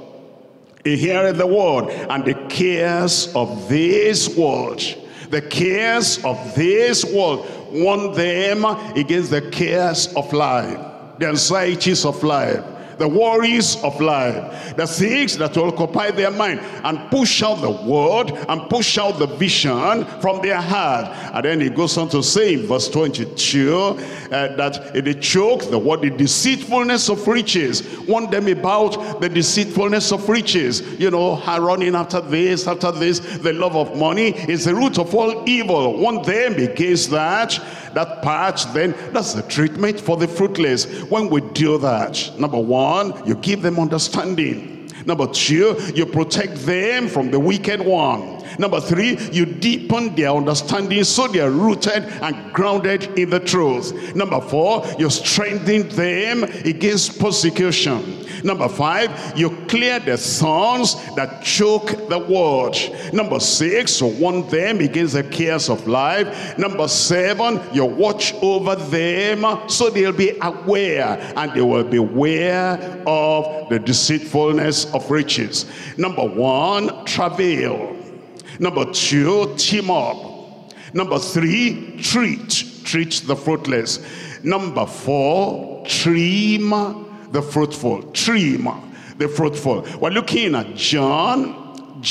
he heareth the word, and the cares of this world, the cares of this world, warn them against the cares of life, the anxieties of life, the worries of life, the things that will occupy their mind, and push out the word and push out the vision from their heart. And then he goes on to say in verse 22 that they choke the word, the deceitfulness of riches. Warn them about the deceitfulness of riches. You know, running after this, the love of money is the root of all evil. Warn them against that part. Then that's the treatment for the fruitless. When we do that, number one, you give them understanding. Number two, you protect them from the wicked one. Number three, you deepen their understanding so they are rooted and grounded in the truth. Number four, you strengthen them against persecution. Number five, you clear the thorns that choke the word. Number six, you warn them against the cares of life. Number seven, you watch over them so they'll be aware, and they will beware of the deceitfulness of riches. Number one, travail. Number two, team up. Number three, treat the fruitless. Number four, trim the fruitful. Trim the fruitful. We're looking at John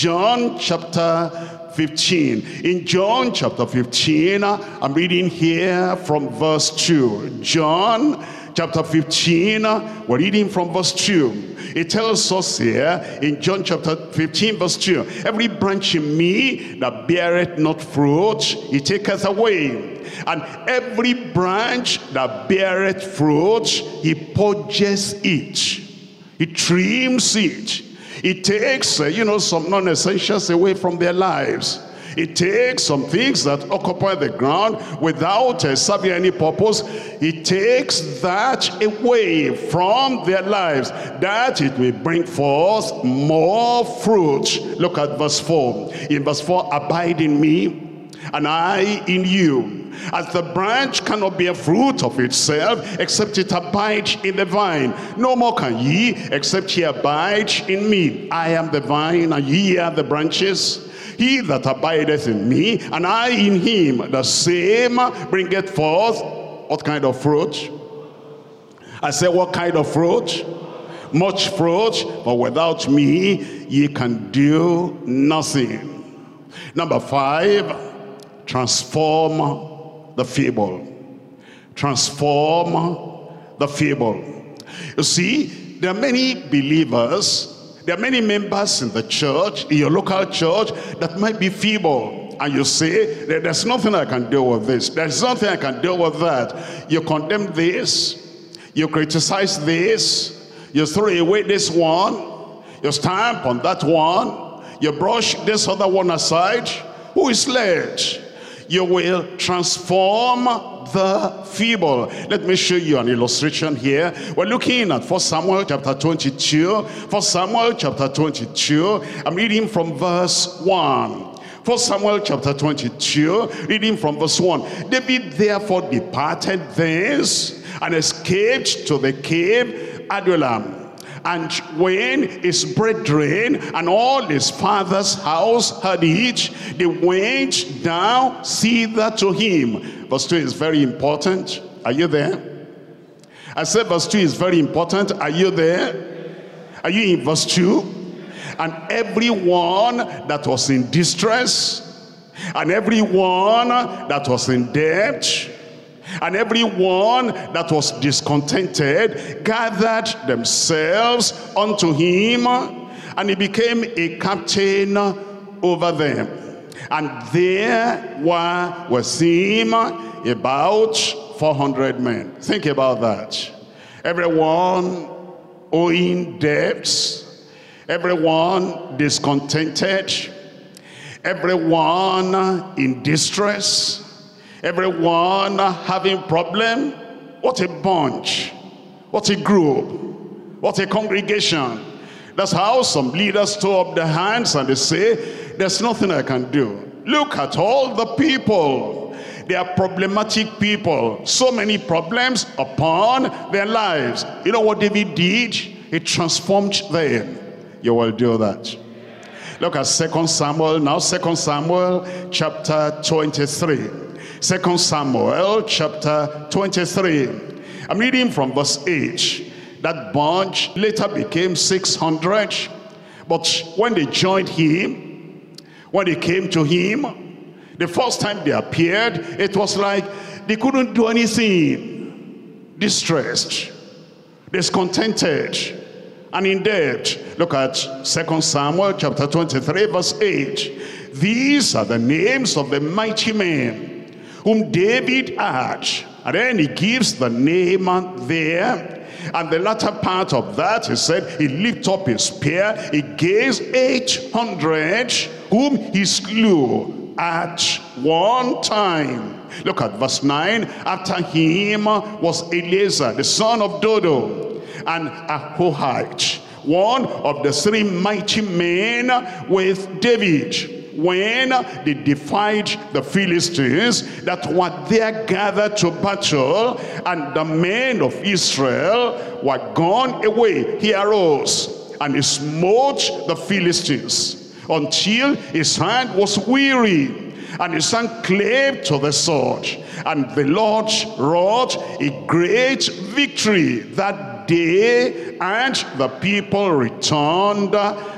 chapter 15. In John chapter 15, I'm reading here from verse 2. John chapter 15, we're reading from verse 2. It tells us here in John chapter 15 verse 2, every branch in me that beareth not fruit, he taketh away. And every branch that beareth fruit, he purges it. He trims it. He takes, some non-essentials away from their lives. It takes some things that occupy the ground without serving any purpose. It takes that away from their lives, that it will bring forth more fruit. Look at verse 4. In verse 4, abide in me, and I in you. As the branch cannot bear fruit of itself, except it abide in the vine, no more can ye, except ye abide in me. I am the vine, and ye are the branches. He that abideth in me, and I in him, the same bringeth forth what kind of fruit? I say, what kind of fruit? Much fruit. But without me, ye can do nothing. Number 5, transform the feeble. Transform the feeble. You see, there are many believers, there are many members in the church, in your local church, that might be feeble. And you say, there's nothing I can do with this. There's nothing I can do with that. You condemn this. You criticize this. You throw away this one. You stamp on that one. You brush this other one aside. Who is led? You will transform the feeble. Let me show you an illustration here. We're looking at 1 Samuel chapter 22. 1 Samuel chapter 22. I'm reading from verse 1. 1 Samuel chapter 22, reading from verse 1. David therefore departed thence and escaped to the cave Adullam. And when his brethren and all his father's house heard it, they went down thither to him. Verse 2 is very important. Are you there? I said verse 2 is very important. Are you there? Are you in verse 2? And everyone that was in distress, and everyone that was in debt, and everyone that was discontented gathered themselves unto him, and he became a captain over them. And there were with him about 400 men. Think about that. Everyone owing debts, everyone discontented, everyone in distress, everyone having problem. What a bunch, what a group, what a congregation. That's how some leaders throw up their hands and they say, there's nothing I can do. Look at all the people. They are problematic people. So many problems upon their lives. You know what David did? He transformed them. You will do that. Look at 2 Samuel now. 2 Samuel chapter 23. 2 Samuel chapter 23. I'm reading from verse 8. That bunch later became 600. But when they joined him, when they came to him, the first time they appeared, it was like they couldn't do anything. Distressed, discontented, and in debt. Look at 2 Samuel chapter 23 verse 8. These are the names of the mighty men whom David had. And then he gives the name there. And the latter part of that, he said, he lifted up his spear against 800 whom he slew at one time. Look at verse 9. After him was Eleazar, the son of Dodo, and Ahohite, one of the three mighty men with David, when they defied the Philistines that were there gathered to battle, and the men of Israel were gone away. He arose and he smote the Philistines until his hand was weary, and his hand clave to the sword. And the Lord wrought a great victory that day, and the people returned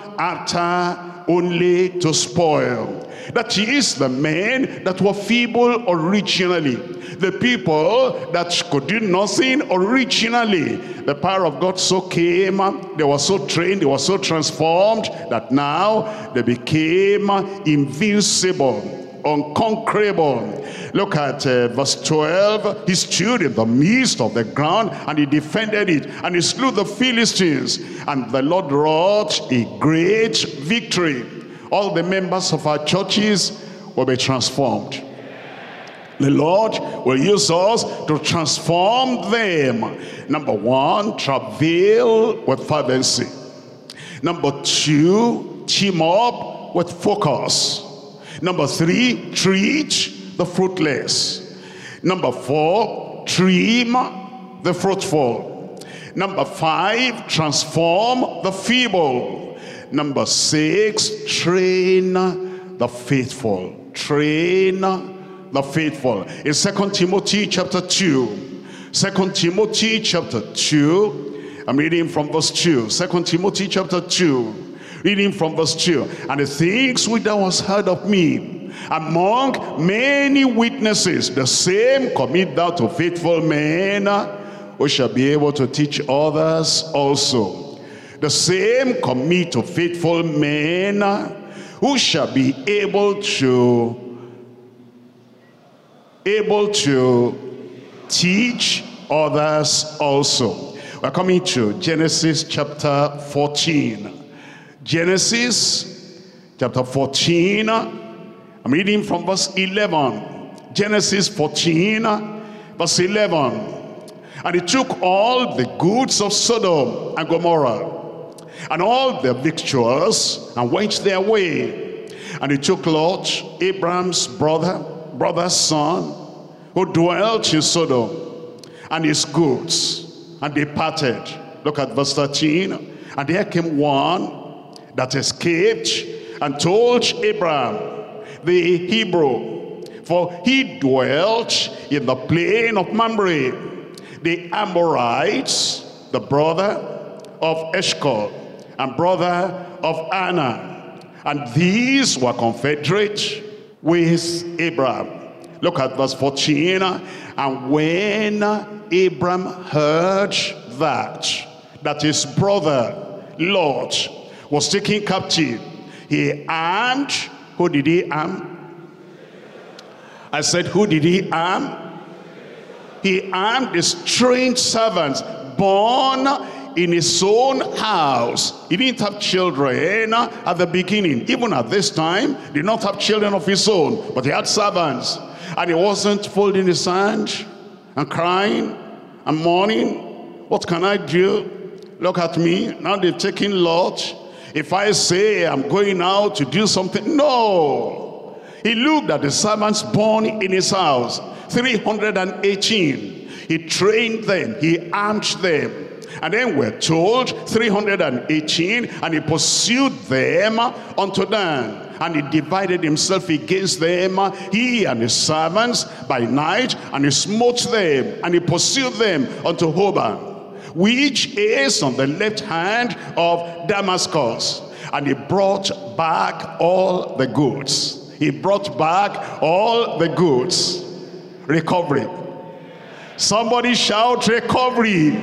after only to spoil. That is the men that were feeble originally, the people that could do nothing originally. The power of God so came, they were so trained, they were so transformed that now they became invincible, unconquerable. Look at verse 12. He stood in the midst of the ground and he defended it, and he slew the Philistines, and the Lord wrought a great victory. All the members of our churches will be transformed. The Lord will use us to transform them. Number one, travail with fervency. Number two, team up with focus. Number three, treat the fruitless. Number four, trim the fruitful. Number five, transform the feeble. Number six, train the faithful. Train the faithful. In 2 Timothy chapter 2. 2 Timothy chapter 2. I'm reading from verse 2. 2 Timothy chapter 2. Reading from verse 2. And the things which thou hast heard of me among many witnesses, the same commit thou to faithful men, who shall be able to teach others also. The same commit to faithful men, who shall be able to teach others also. We're coming to Genesis chapter 14. Genesis chapter 14, I'm reading from verse 11. Genesis 14, verse 11. And he took all the goods of Sodom and Gomorrah, and all their victuals, and went their way. And he took Lot, Abraham's brother's son, who dwelt in Sodom, and his goods, and departed. Look at verse 13. And there came one that escaped and told Abraham the Hebrew, for he dwelt in the plain of Mamre, the Amorites, the brother of Eshcol and brother of Anna, and these were confederate with Abraham. Look at verse 14. And when Abraham heard that his brother Lot was taken captive, he armed Who did he arm? I said, who did he arm? He armed the strange servants born in his own house. He didn't have children at the beginning. Even at this time, he did not have children of his own, but he had servants. And he wasn't folding his hand and crying and mourning. What can I do? Look at me. Now they've taken Lot. If I say I'm going out to do something, no. He looked at the servants born in his house, 318. He trained them, he armed them. And then we're told 318, and he pursued them unto Dan. And he divided himself against them, he and his servants, by night, and he smote them, and he pursued them unto Hobah, which is on the left hand of Damascus. And he brought back all the goods. He brought back all the goods. Recovery. Somebody shout recovery.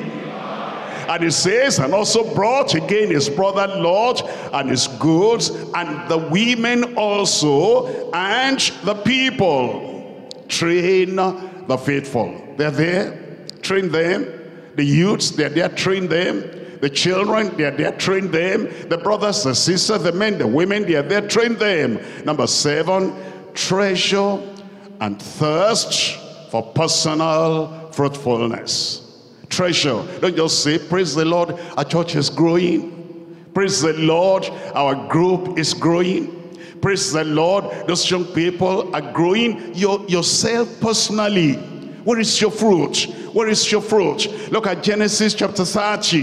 And he says, and also brought again his brother Lot and his goods, and the women also, and the people. Train the faithful. They're there, train them. The youths, they're there, train them. The children, they're there, train them. The brothers, the sisters, the men, the women, they're there, train them. Number 7, treasure and thirst for personal fruitfulness. Treasure. Don't just say, praise the Lord, our church is growing. Praise the Lord, our group is growing. Praise the Lord, those young people are growing. Yourself personally, where is your fruit? Where is your fruit? Look at Genesis chapter 30.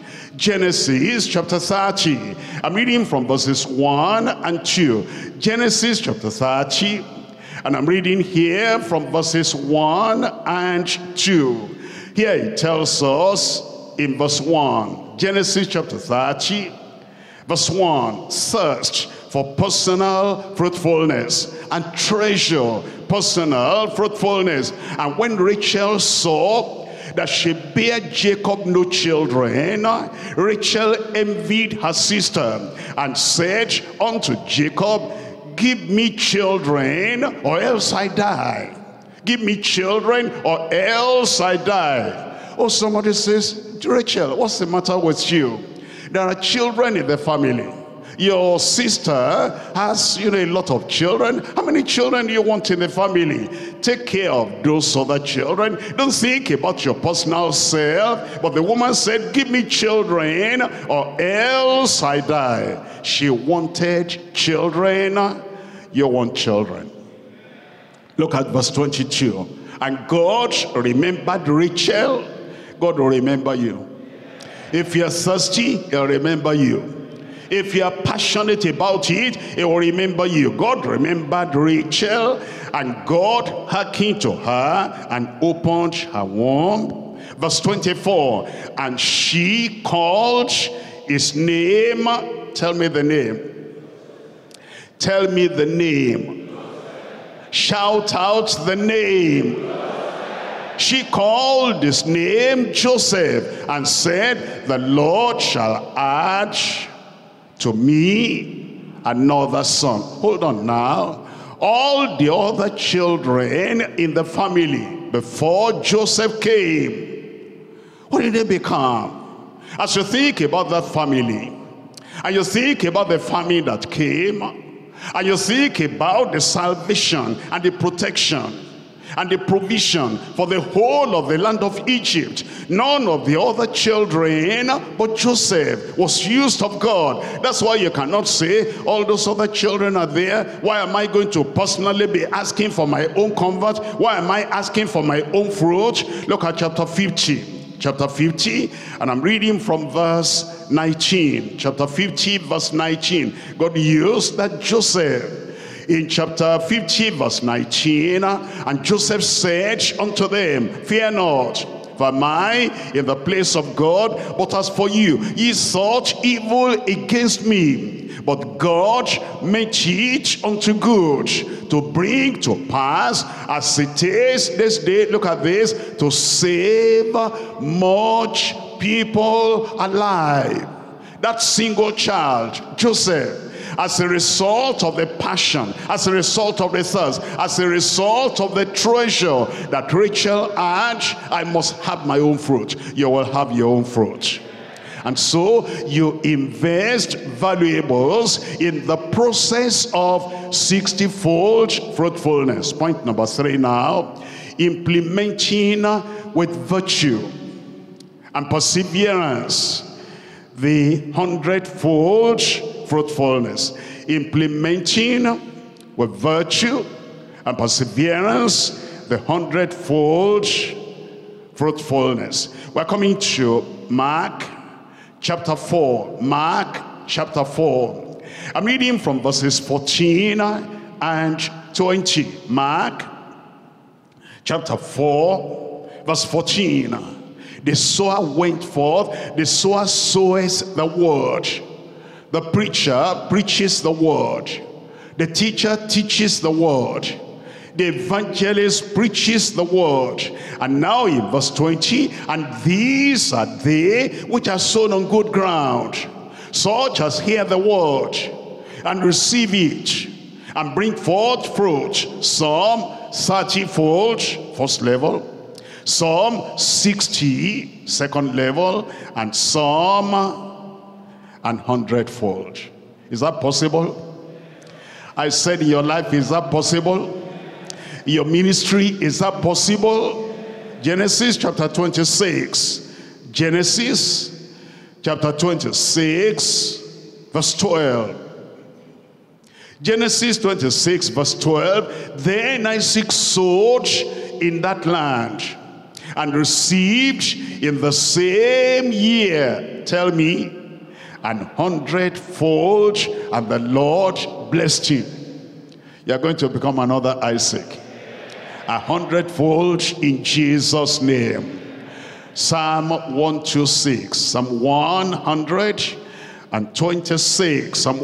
Genesis chapter 30. I'm reading from verses 1 and 2. Genesis chapter 30. And I'm reading here from verses 1 and 2. Here it tells us in verse 1, Genesis chapter 30, verse 1, thirst for personal fruitfulness and treasure personal fruitfulness. And when Rachel saw that she bare Jacob no children, Rachel envied her sister and said unto Jacob, give me children or else I die. Give me children or else I die. Oh, somebody says, Rachel, what's the matter with you? There are children in the family. Your sister has, a lot of children. How many children do you want in the family? Take care of those other children. Don't think about your personal self. But the woman said, give me children or else I die. She wanted children. You want children. Look at verse 22. And God remembered Rachel. God will remember you. If you're thirsty, he'll remember you. If you're passionate about it, he will remember you. God remembered Rachel, and God hearkened to her and opened her womb. Verse 24. And she called his name. Tell me the name. Tell me the name. Shout out the name. She called his name Joseph and said, the Lord shall add to me another son. Hold on now. All the other children in the family before Joseph came, what did they become? As you think about that family, and you think about the famine that came, and you think about the salvation and the protection and the provision for the whole of the land of Egypt, none of the other children but Joseph was used of God. That's why you cannot say all those other children are there. Why am I going to personally be asking for my own convert? Why am I asking for my own fruit? Look at chapter 50. Chapter 50, and I'm reading from verse 19. Chapter 50, verse 19. God used that Joseph in chapter 50, verse 19. And Joseph said unto them, fear not, for am I in the place of God? But as for you, ye thought evil against me, but God meant it unto good, to bring to pass as it is this day. Look at this, to save much people alive. That single child, Joseph, as a result of the passion, as a result of the thirst, as a result of the treasure that Rachel had, I must have my own fruit. You will have your own fruit. And so you invest valuables in the process of 60-fold fruitfulness. Point number 3 now. Implementing with virtue and perseverance the 100-fold fruitfulness. Implementing with virtue and perseverance the 100-fold fruitfulness. We're coming to Mark chapter 4. Mark chapter 4. I'm reading from verses 14 and 20. Mark chapter 4, verse 14. The sower went forth, the sower sows the word. The preacher preaches the word. The teacher teaches the word. The evangelist preaches the word. And now in verse 20, and these are they which are sown on good ground, such as hear the word and receive it and bring forth fruit, some 30-fold, first level, some 60, second level, and some 100-fold. Is that possible? I said, in your life, is that possible? In your ministry, is that possible? Genesis chapter 26. Genesis chapter 26, verse 12. Genesis 26, verse 12. Then Isaac sowed in that land and received in the same year, tell me, 100-fold, and the Lord blessed him. You are going to become another Isaac. 100-fold in Jesus' name. Psalm 126, Psalm 126, Psalm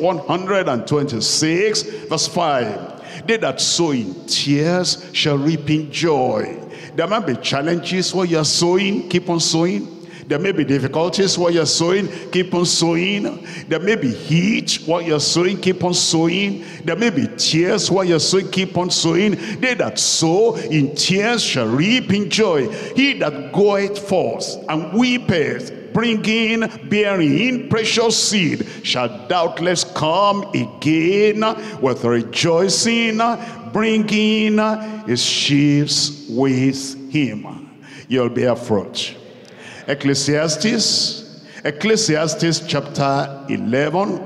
126, verse 5. They that sow in tears shall reap in joy. There might be challenges where you are sowing, keep on sowing. There may be difficulties while you're sowing, keep on sowing. There may be heat while you're sowing, keep on sowing. There may be tears while you're sowing, keep on sowing. They that sow in tears shall reap in joy. He that goeth forth and weepeth, bearing precious seed, shall doubtless come again with rejoicing, bringing his sheaves with him. You'll bear fruit. Ecclesiastes chapter 11.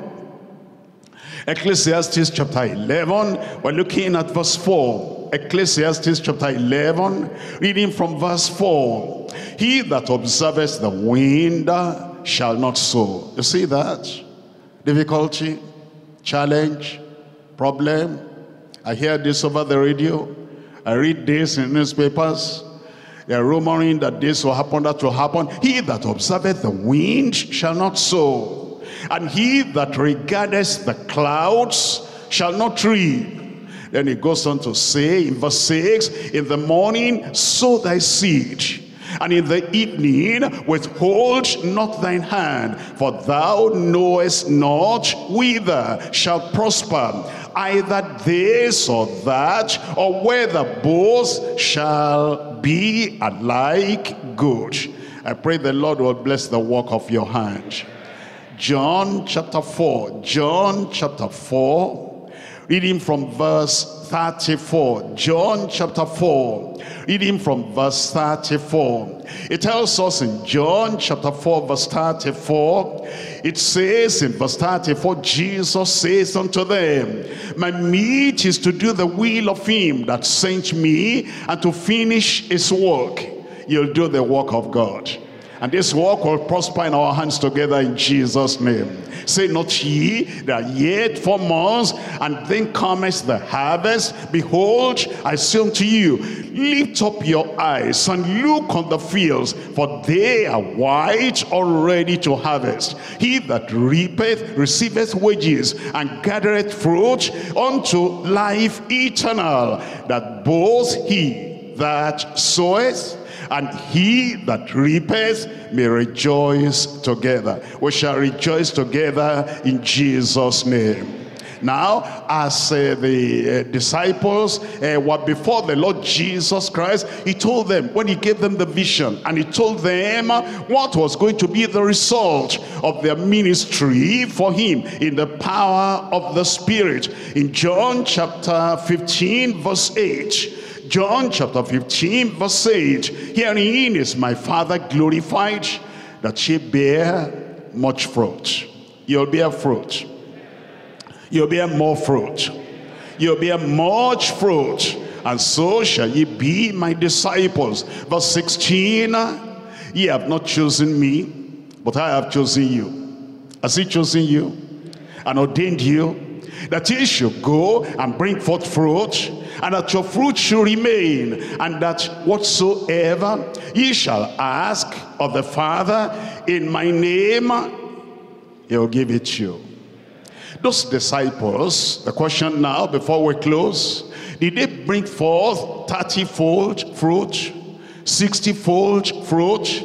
Ecclesiastes chapter 11, we're looking at verse 4. Ecclesiastes chapter 11, reading from verse 4. He that observeth the wind shall not sow. You see that? Difficulty, challenge, problem. I hear this over the radio. I read this in newspapers. They are rumoring that this will happen, that will happen. He that observeth the wind shall not sow, and he that regardeth the clouds shall not reap. Then he goes on to say in verse 6, in the morning sow thy seed, and in the evening withhold not thine hand, for thou knowest not whither shall prosper either this or that, or whether both shall be alike good. I pray the Lord will bless the work of your hand. John chapter 4. John chapter 4, reading from verse 34. John chapter 4, reading from verse 34. It tells us in John chapter 4, verse 34, it says in verse 34, Jesus says unto them, my meat is to do the will of him that sent me, and to finish his work. You'll do the work of God. And this work will prosper in our hands together in Jesus' name. Say not ye, there are yet 4 months, and then cometh the harvest. Behold, I say unto you, lift up your eyes and look on the fields, for they are white already to harvest. He that reapeth receiveth wages, and gathereth fruit unto life eternal, that both he that soweth and he that reapeth may rejoice together. We shall rejoice together in Jesus' name. Now, as the disciples were before the Lord Jesus Christ, he told them, when he gave them the vision, and he told them what was going to be the result of their ministry for him in the power of the Spirit. In John chapter 15 verse 8, John chapter 15 verse 8, herein is my Father glorified, that ye bear much fruit. You'll bear fruit. You'll bear more fruit. You'll bear much fruit. And so shall ye be my disciples. Verse 16, ye have not chosen me, but I have chosen you. Has he chosen you? And ordained you, that ye should go and bring forth fruit, and that your fruit should remain, and that whatsoever ye shall ask of the Father in my name, he will give it to you. Those disciples, the question now before we close, did they bring forth 30-fold fruit, 60-fold fruit,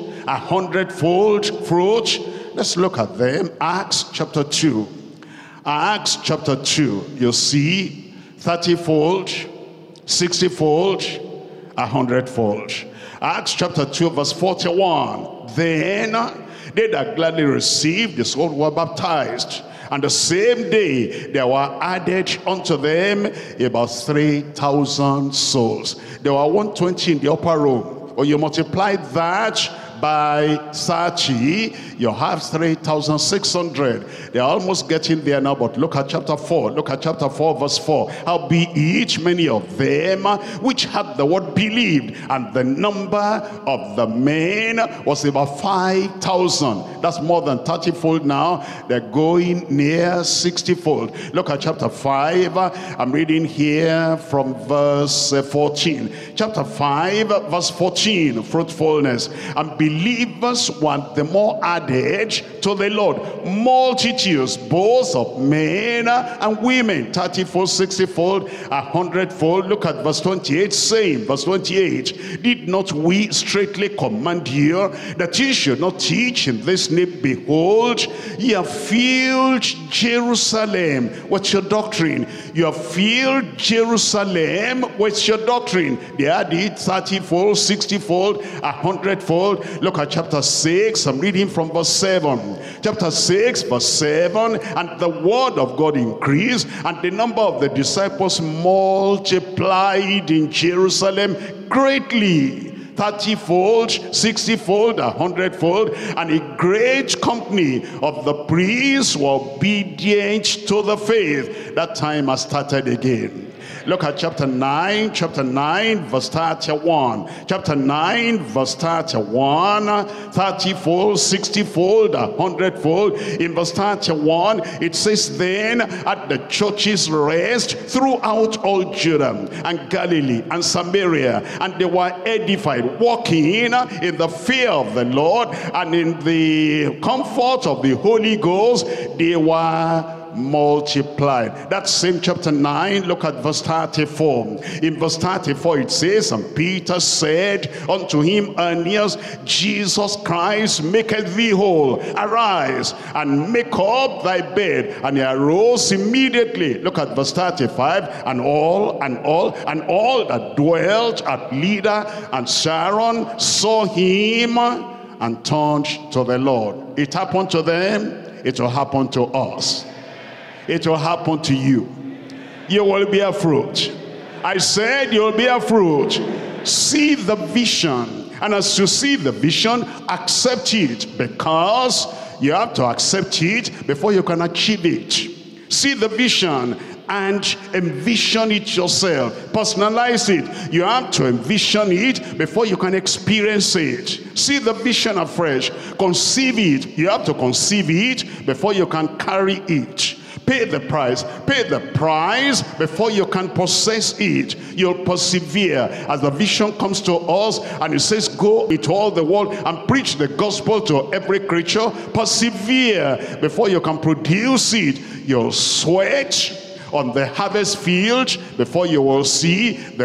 100-fold fruit? Let's look at them. Acts chapter 2. Acts chapter 2, you see 30-fold, 60-fold, 100-fold. Acts chapter 2 verse 41. Then they that gladly received the soul were baptized, and the same day there were added unto them about 3,000 souls. There were 120 in the upper room. Or you multiply that by 30, you have 3,600. They're almost getting there now, but look at chapter 4. Look at chapter 4 verse 4. Howbeit many of them which had the word believed, and the number of the men was about 5,000. That's more than 30-fold now. They're going near 60-fold. Look at chapter 5. I'm reading here from verse 14. Chapter 5 verse 14, fruitfulness. And believers were the more added to the Lord, multitudes both of men and women, 30-fold, 60-fold, 100-fold. Look at verse 28, saying, verse 28, did not we straitly command you that ye should not teach in this name? Behold, ye have filled Jerusalem with your doctrine. You have filled Jerusalem with your doctrine. They added 30-fold, 60-fold, 100-fold. Look at chapter 6. I'm reading from verse 7. Chapter 6 verse 7. And the word of God increased, and the number of the disciples multiplied in Jerusalem greatly. 30-fold, 60-fold, 100-fold, and a great company of the priests were obedient to the faith. That time has started again. Look at chapter 9 verse 31. Chapter 9 verse 31, 30-fold, 60-fold, 100-fold. In verse 31, it says, then at the churches rest throughout all Judah and Galilee and Samaria, and they were edified, walking in the fear of the Lord and in the comfort of the Holy Ghost. They were multiplied. That same chapter 9, look at verse 34. In verse 34 it says, and Peter said unto him, Aeneas, Jesus Christ maketh thee whole. Arise and make up thy bed. And he arose immediately. Look at verse 35. And all that dwelt at Lydda and Sharon saw him and turned to the Lord. It happened to them. It will happen to us. It will happen to you. You will bear fruit. I said you will bear fruit. See the vision. And as you see the vision, accept it, because you have to accept it before you can achieve it. See the vision and envision it yourself. Personalize it. You have to envision it before you can experience it. See the vision afresh. Conceive it. You have to conceive it before you can carry it. Pay the price. Pay the price before you can possess it. You'll persevere as the vision comes to us and it says, go into all the world and preach the gospel to every creature. Persevere before you can produce it. You'll sweat on the harvest field before you will see the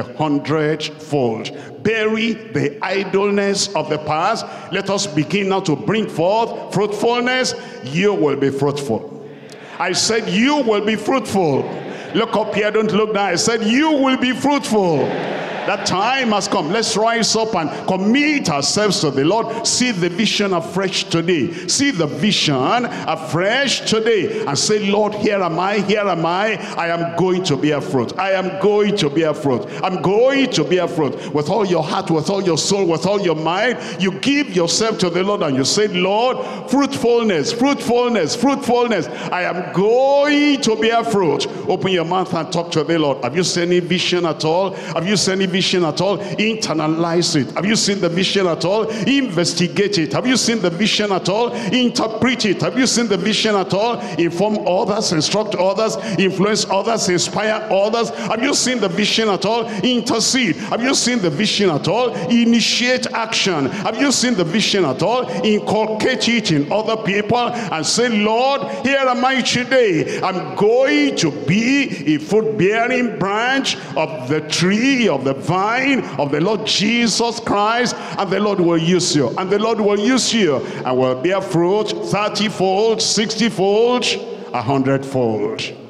100-fold. Bury the idleness of the past. Let us begin now to bring forth fruitfulness. You will be fruitful. I said you will be fruitful. Look up here, don't look down. I said you will be fruitful. That time has come. Let's rise up and commit ourselves to the Lord. See the vision afresh today. See the vision afresh today. And say, Lord, here am I, here am I. I am going to bear fruit. I am going to bear fruit. I'm going to bear fruit. With all your heart, with all your soul, with all your mind, you give yourself to the Lord and you say, Lord, fruitfulness, fruitfulness, fruitfulness. I am going to bear fruit. Open your mouth and talk to the Lord. Have you seen any vision at all? Have you seen any vision at all? Internalize it. Have you seen the vision at all? Investigate it. Have you seen the vision at all? Interpret it. Have you seen the vision at all? Inform others, instruct others, influence others, inspire others. Have you seen the vision at all? Intercede. Have you seen the vision at all? Initiate action. Have you seen the vision at all? Inculcate it in other people and say, Lord, here am I today. I'm going to be a fruit-bearing branch of the tree, of the vine of the Lord Jesus Christ, and the Lord will use you, and the Lord will use you, and will bear fruit 30-fold, 60-fold, 100-fold.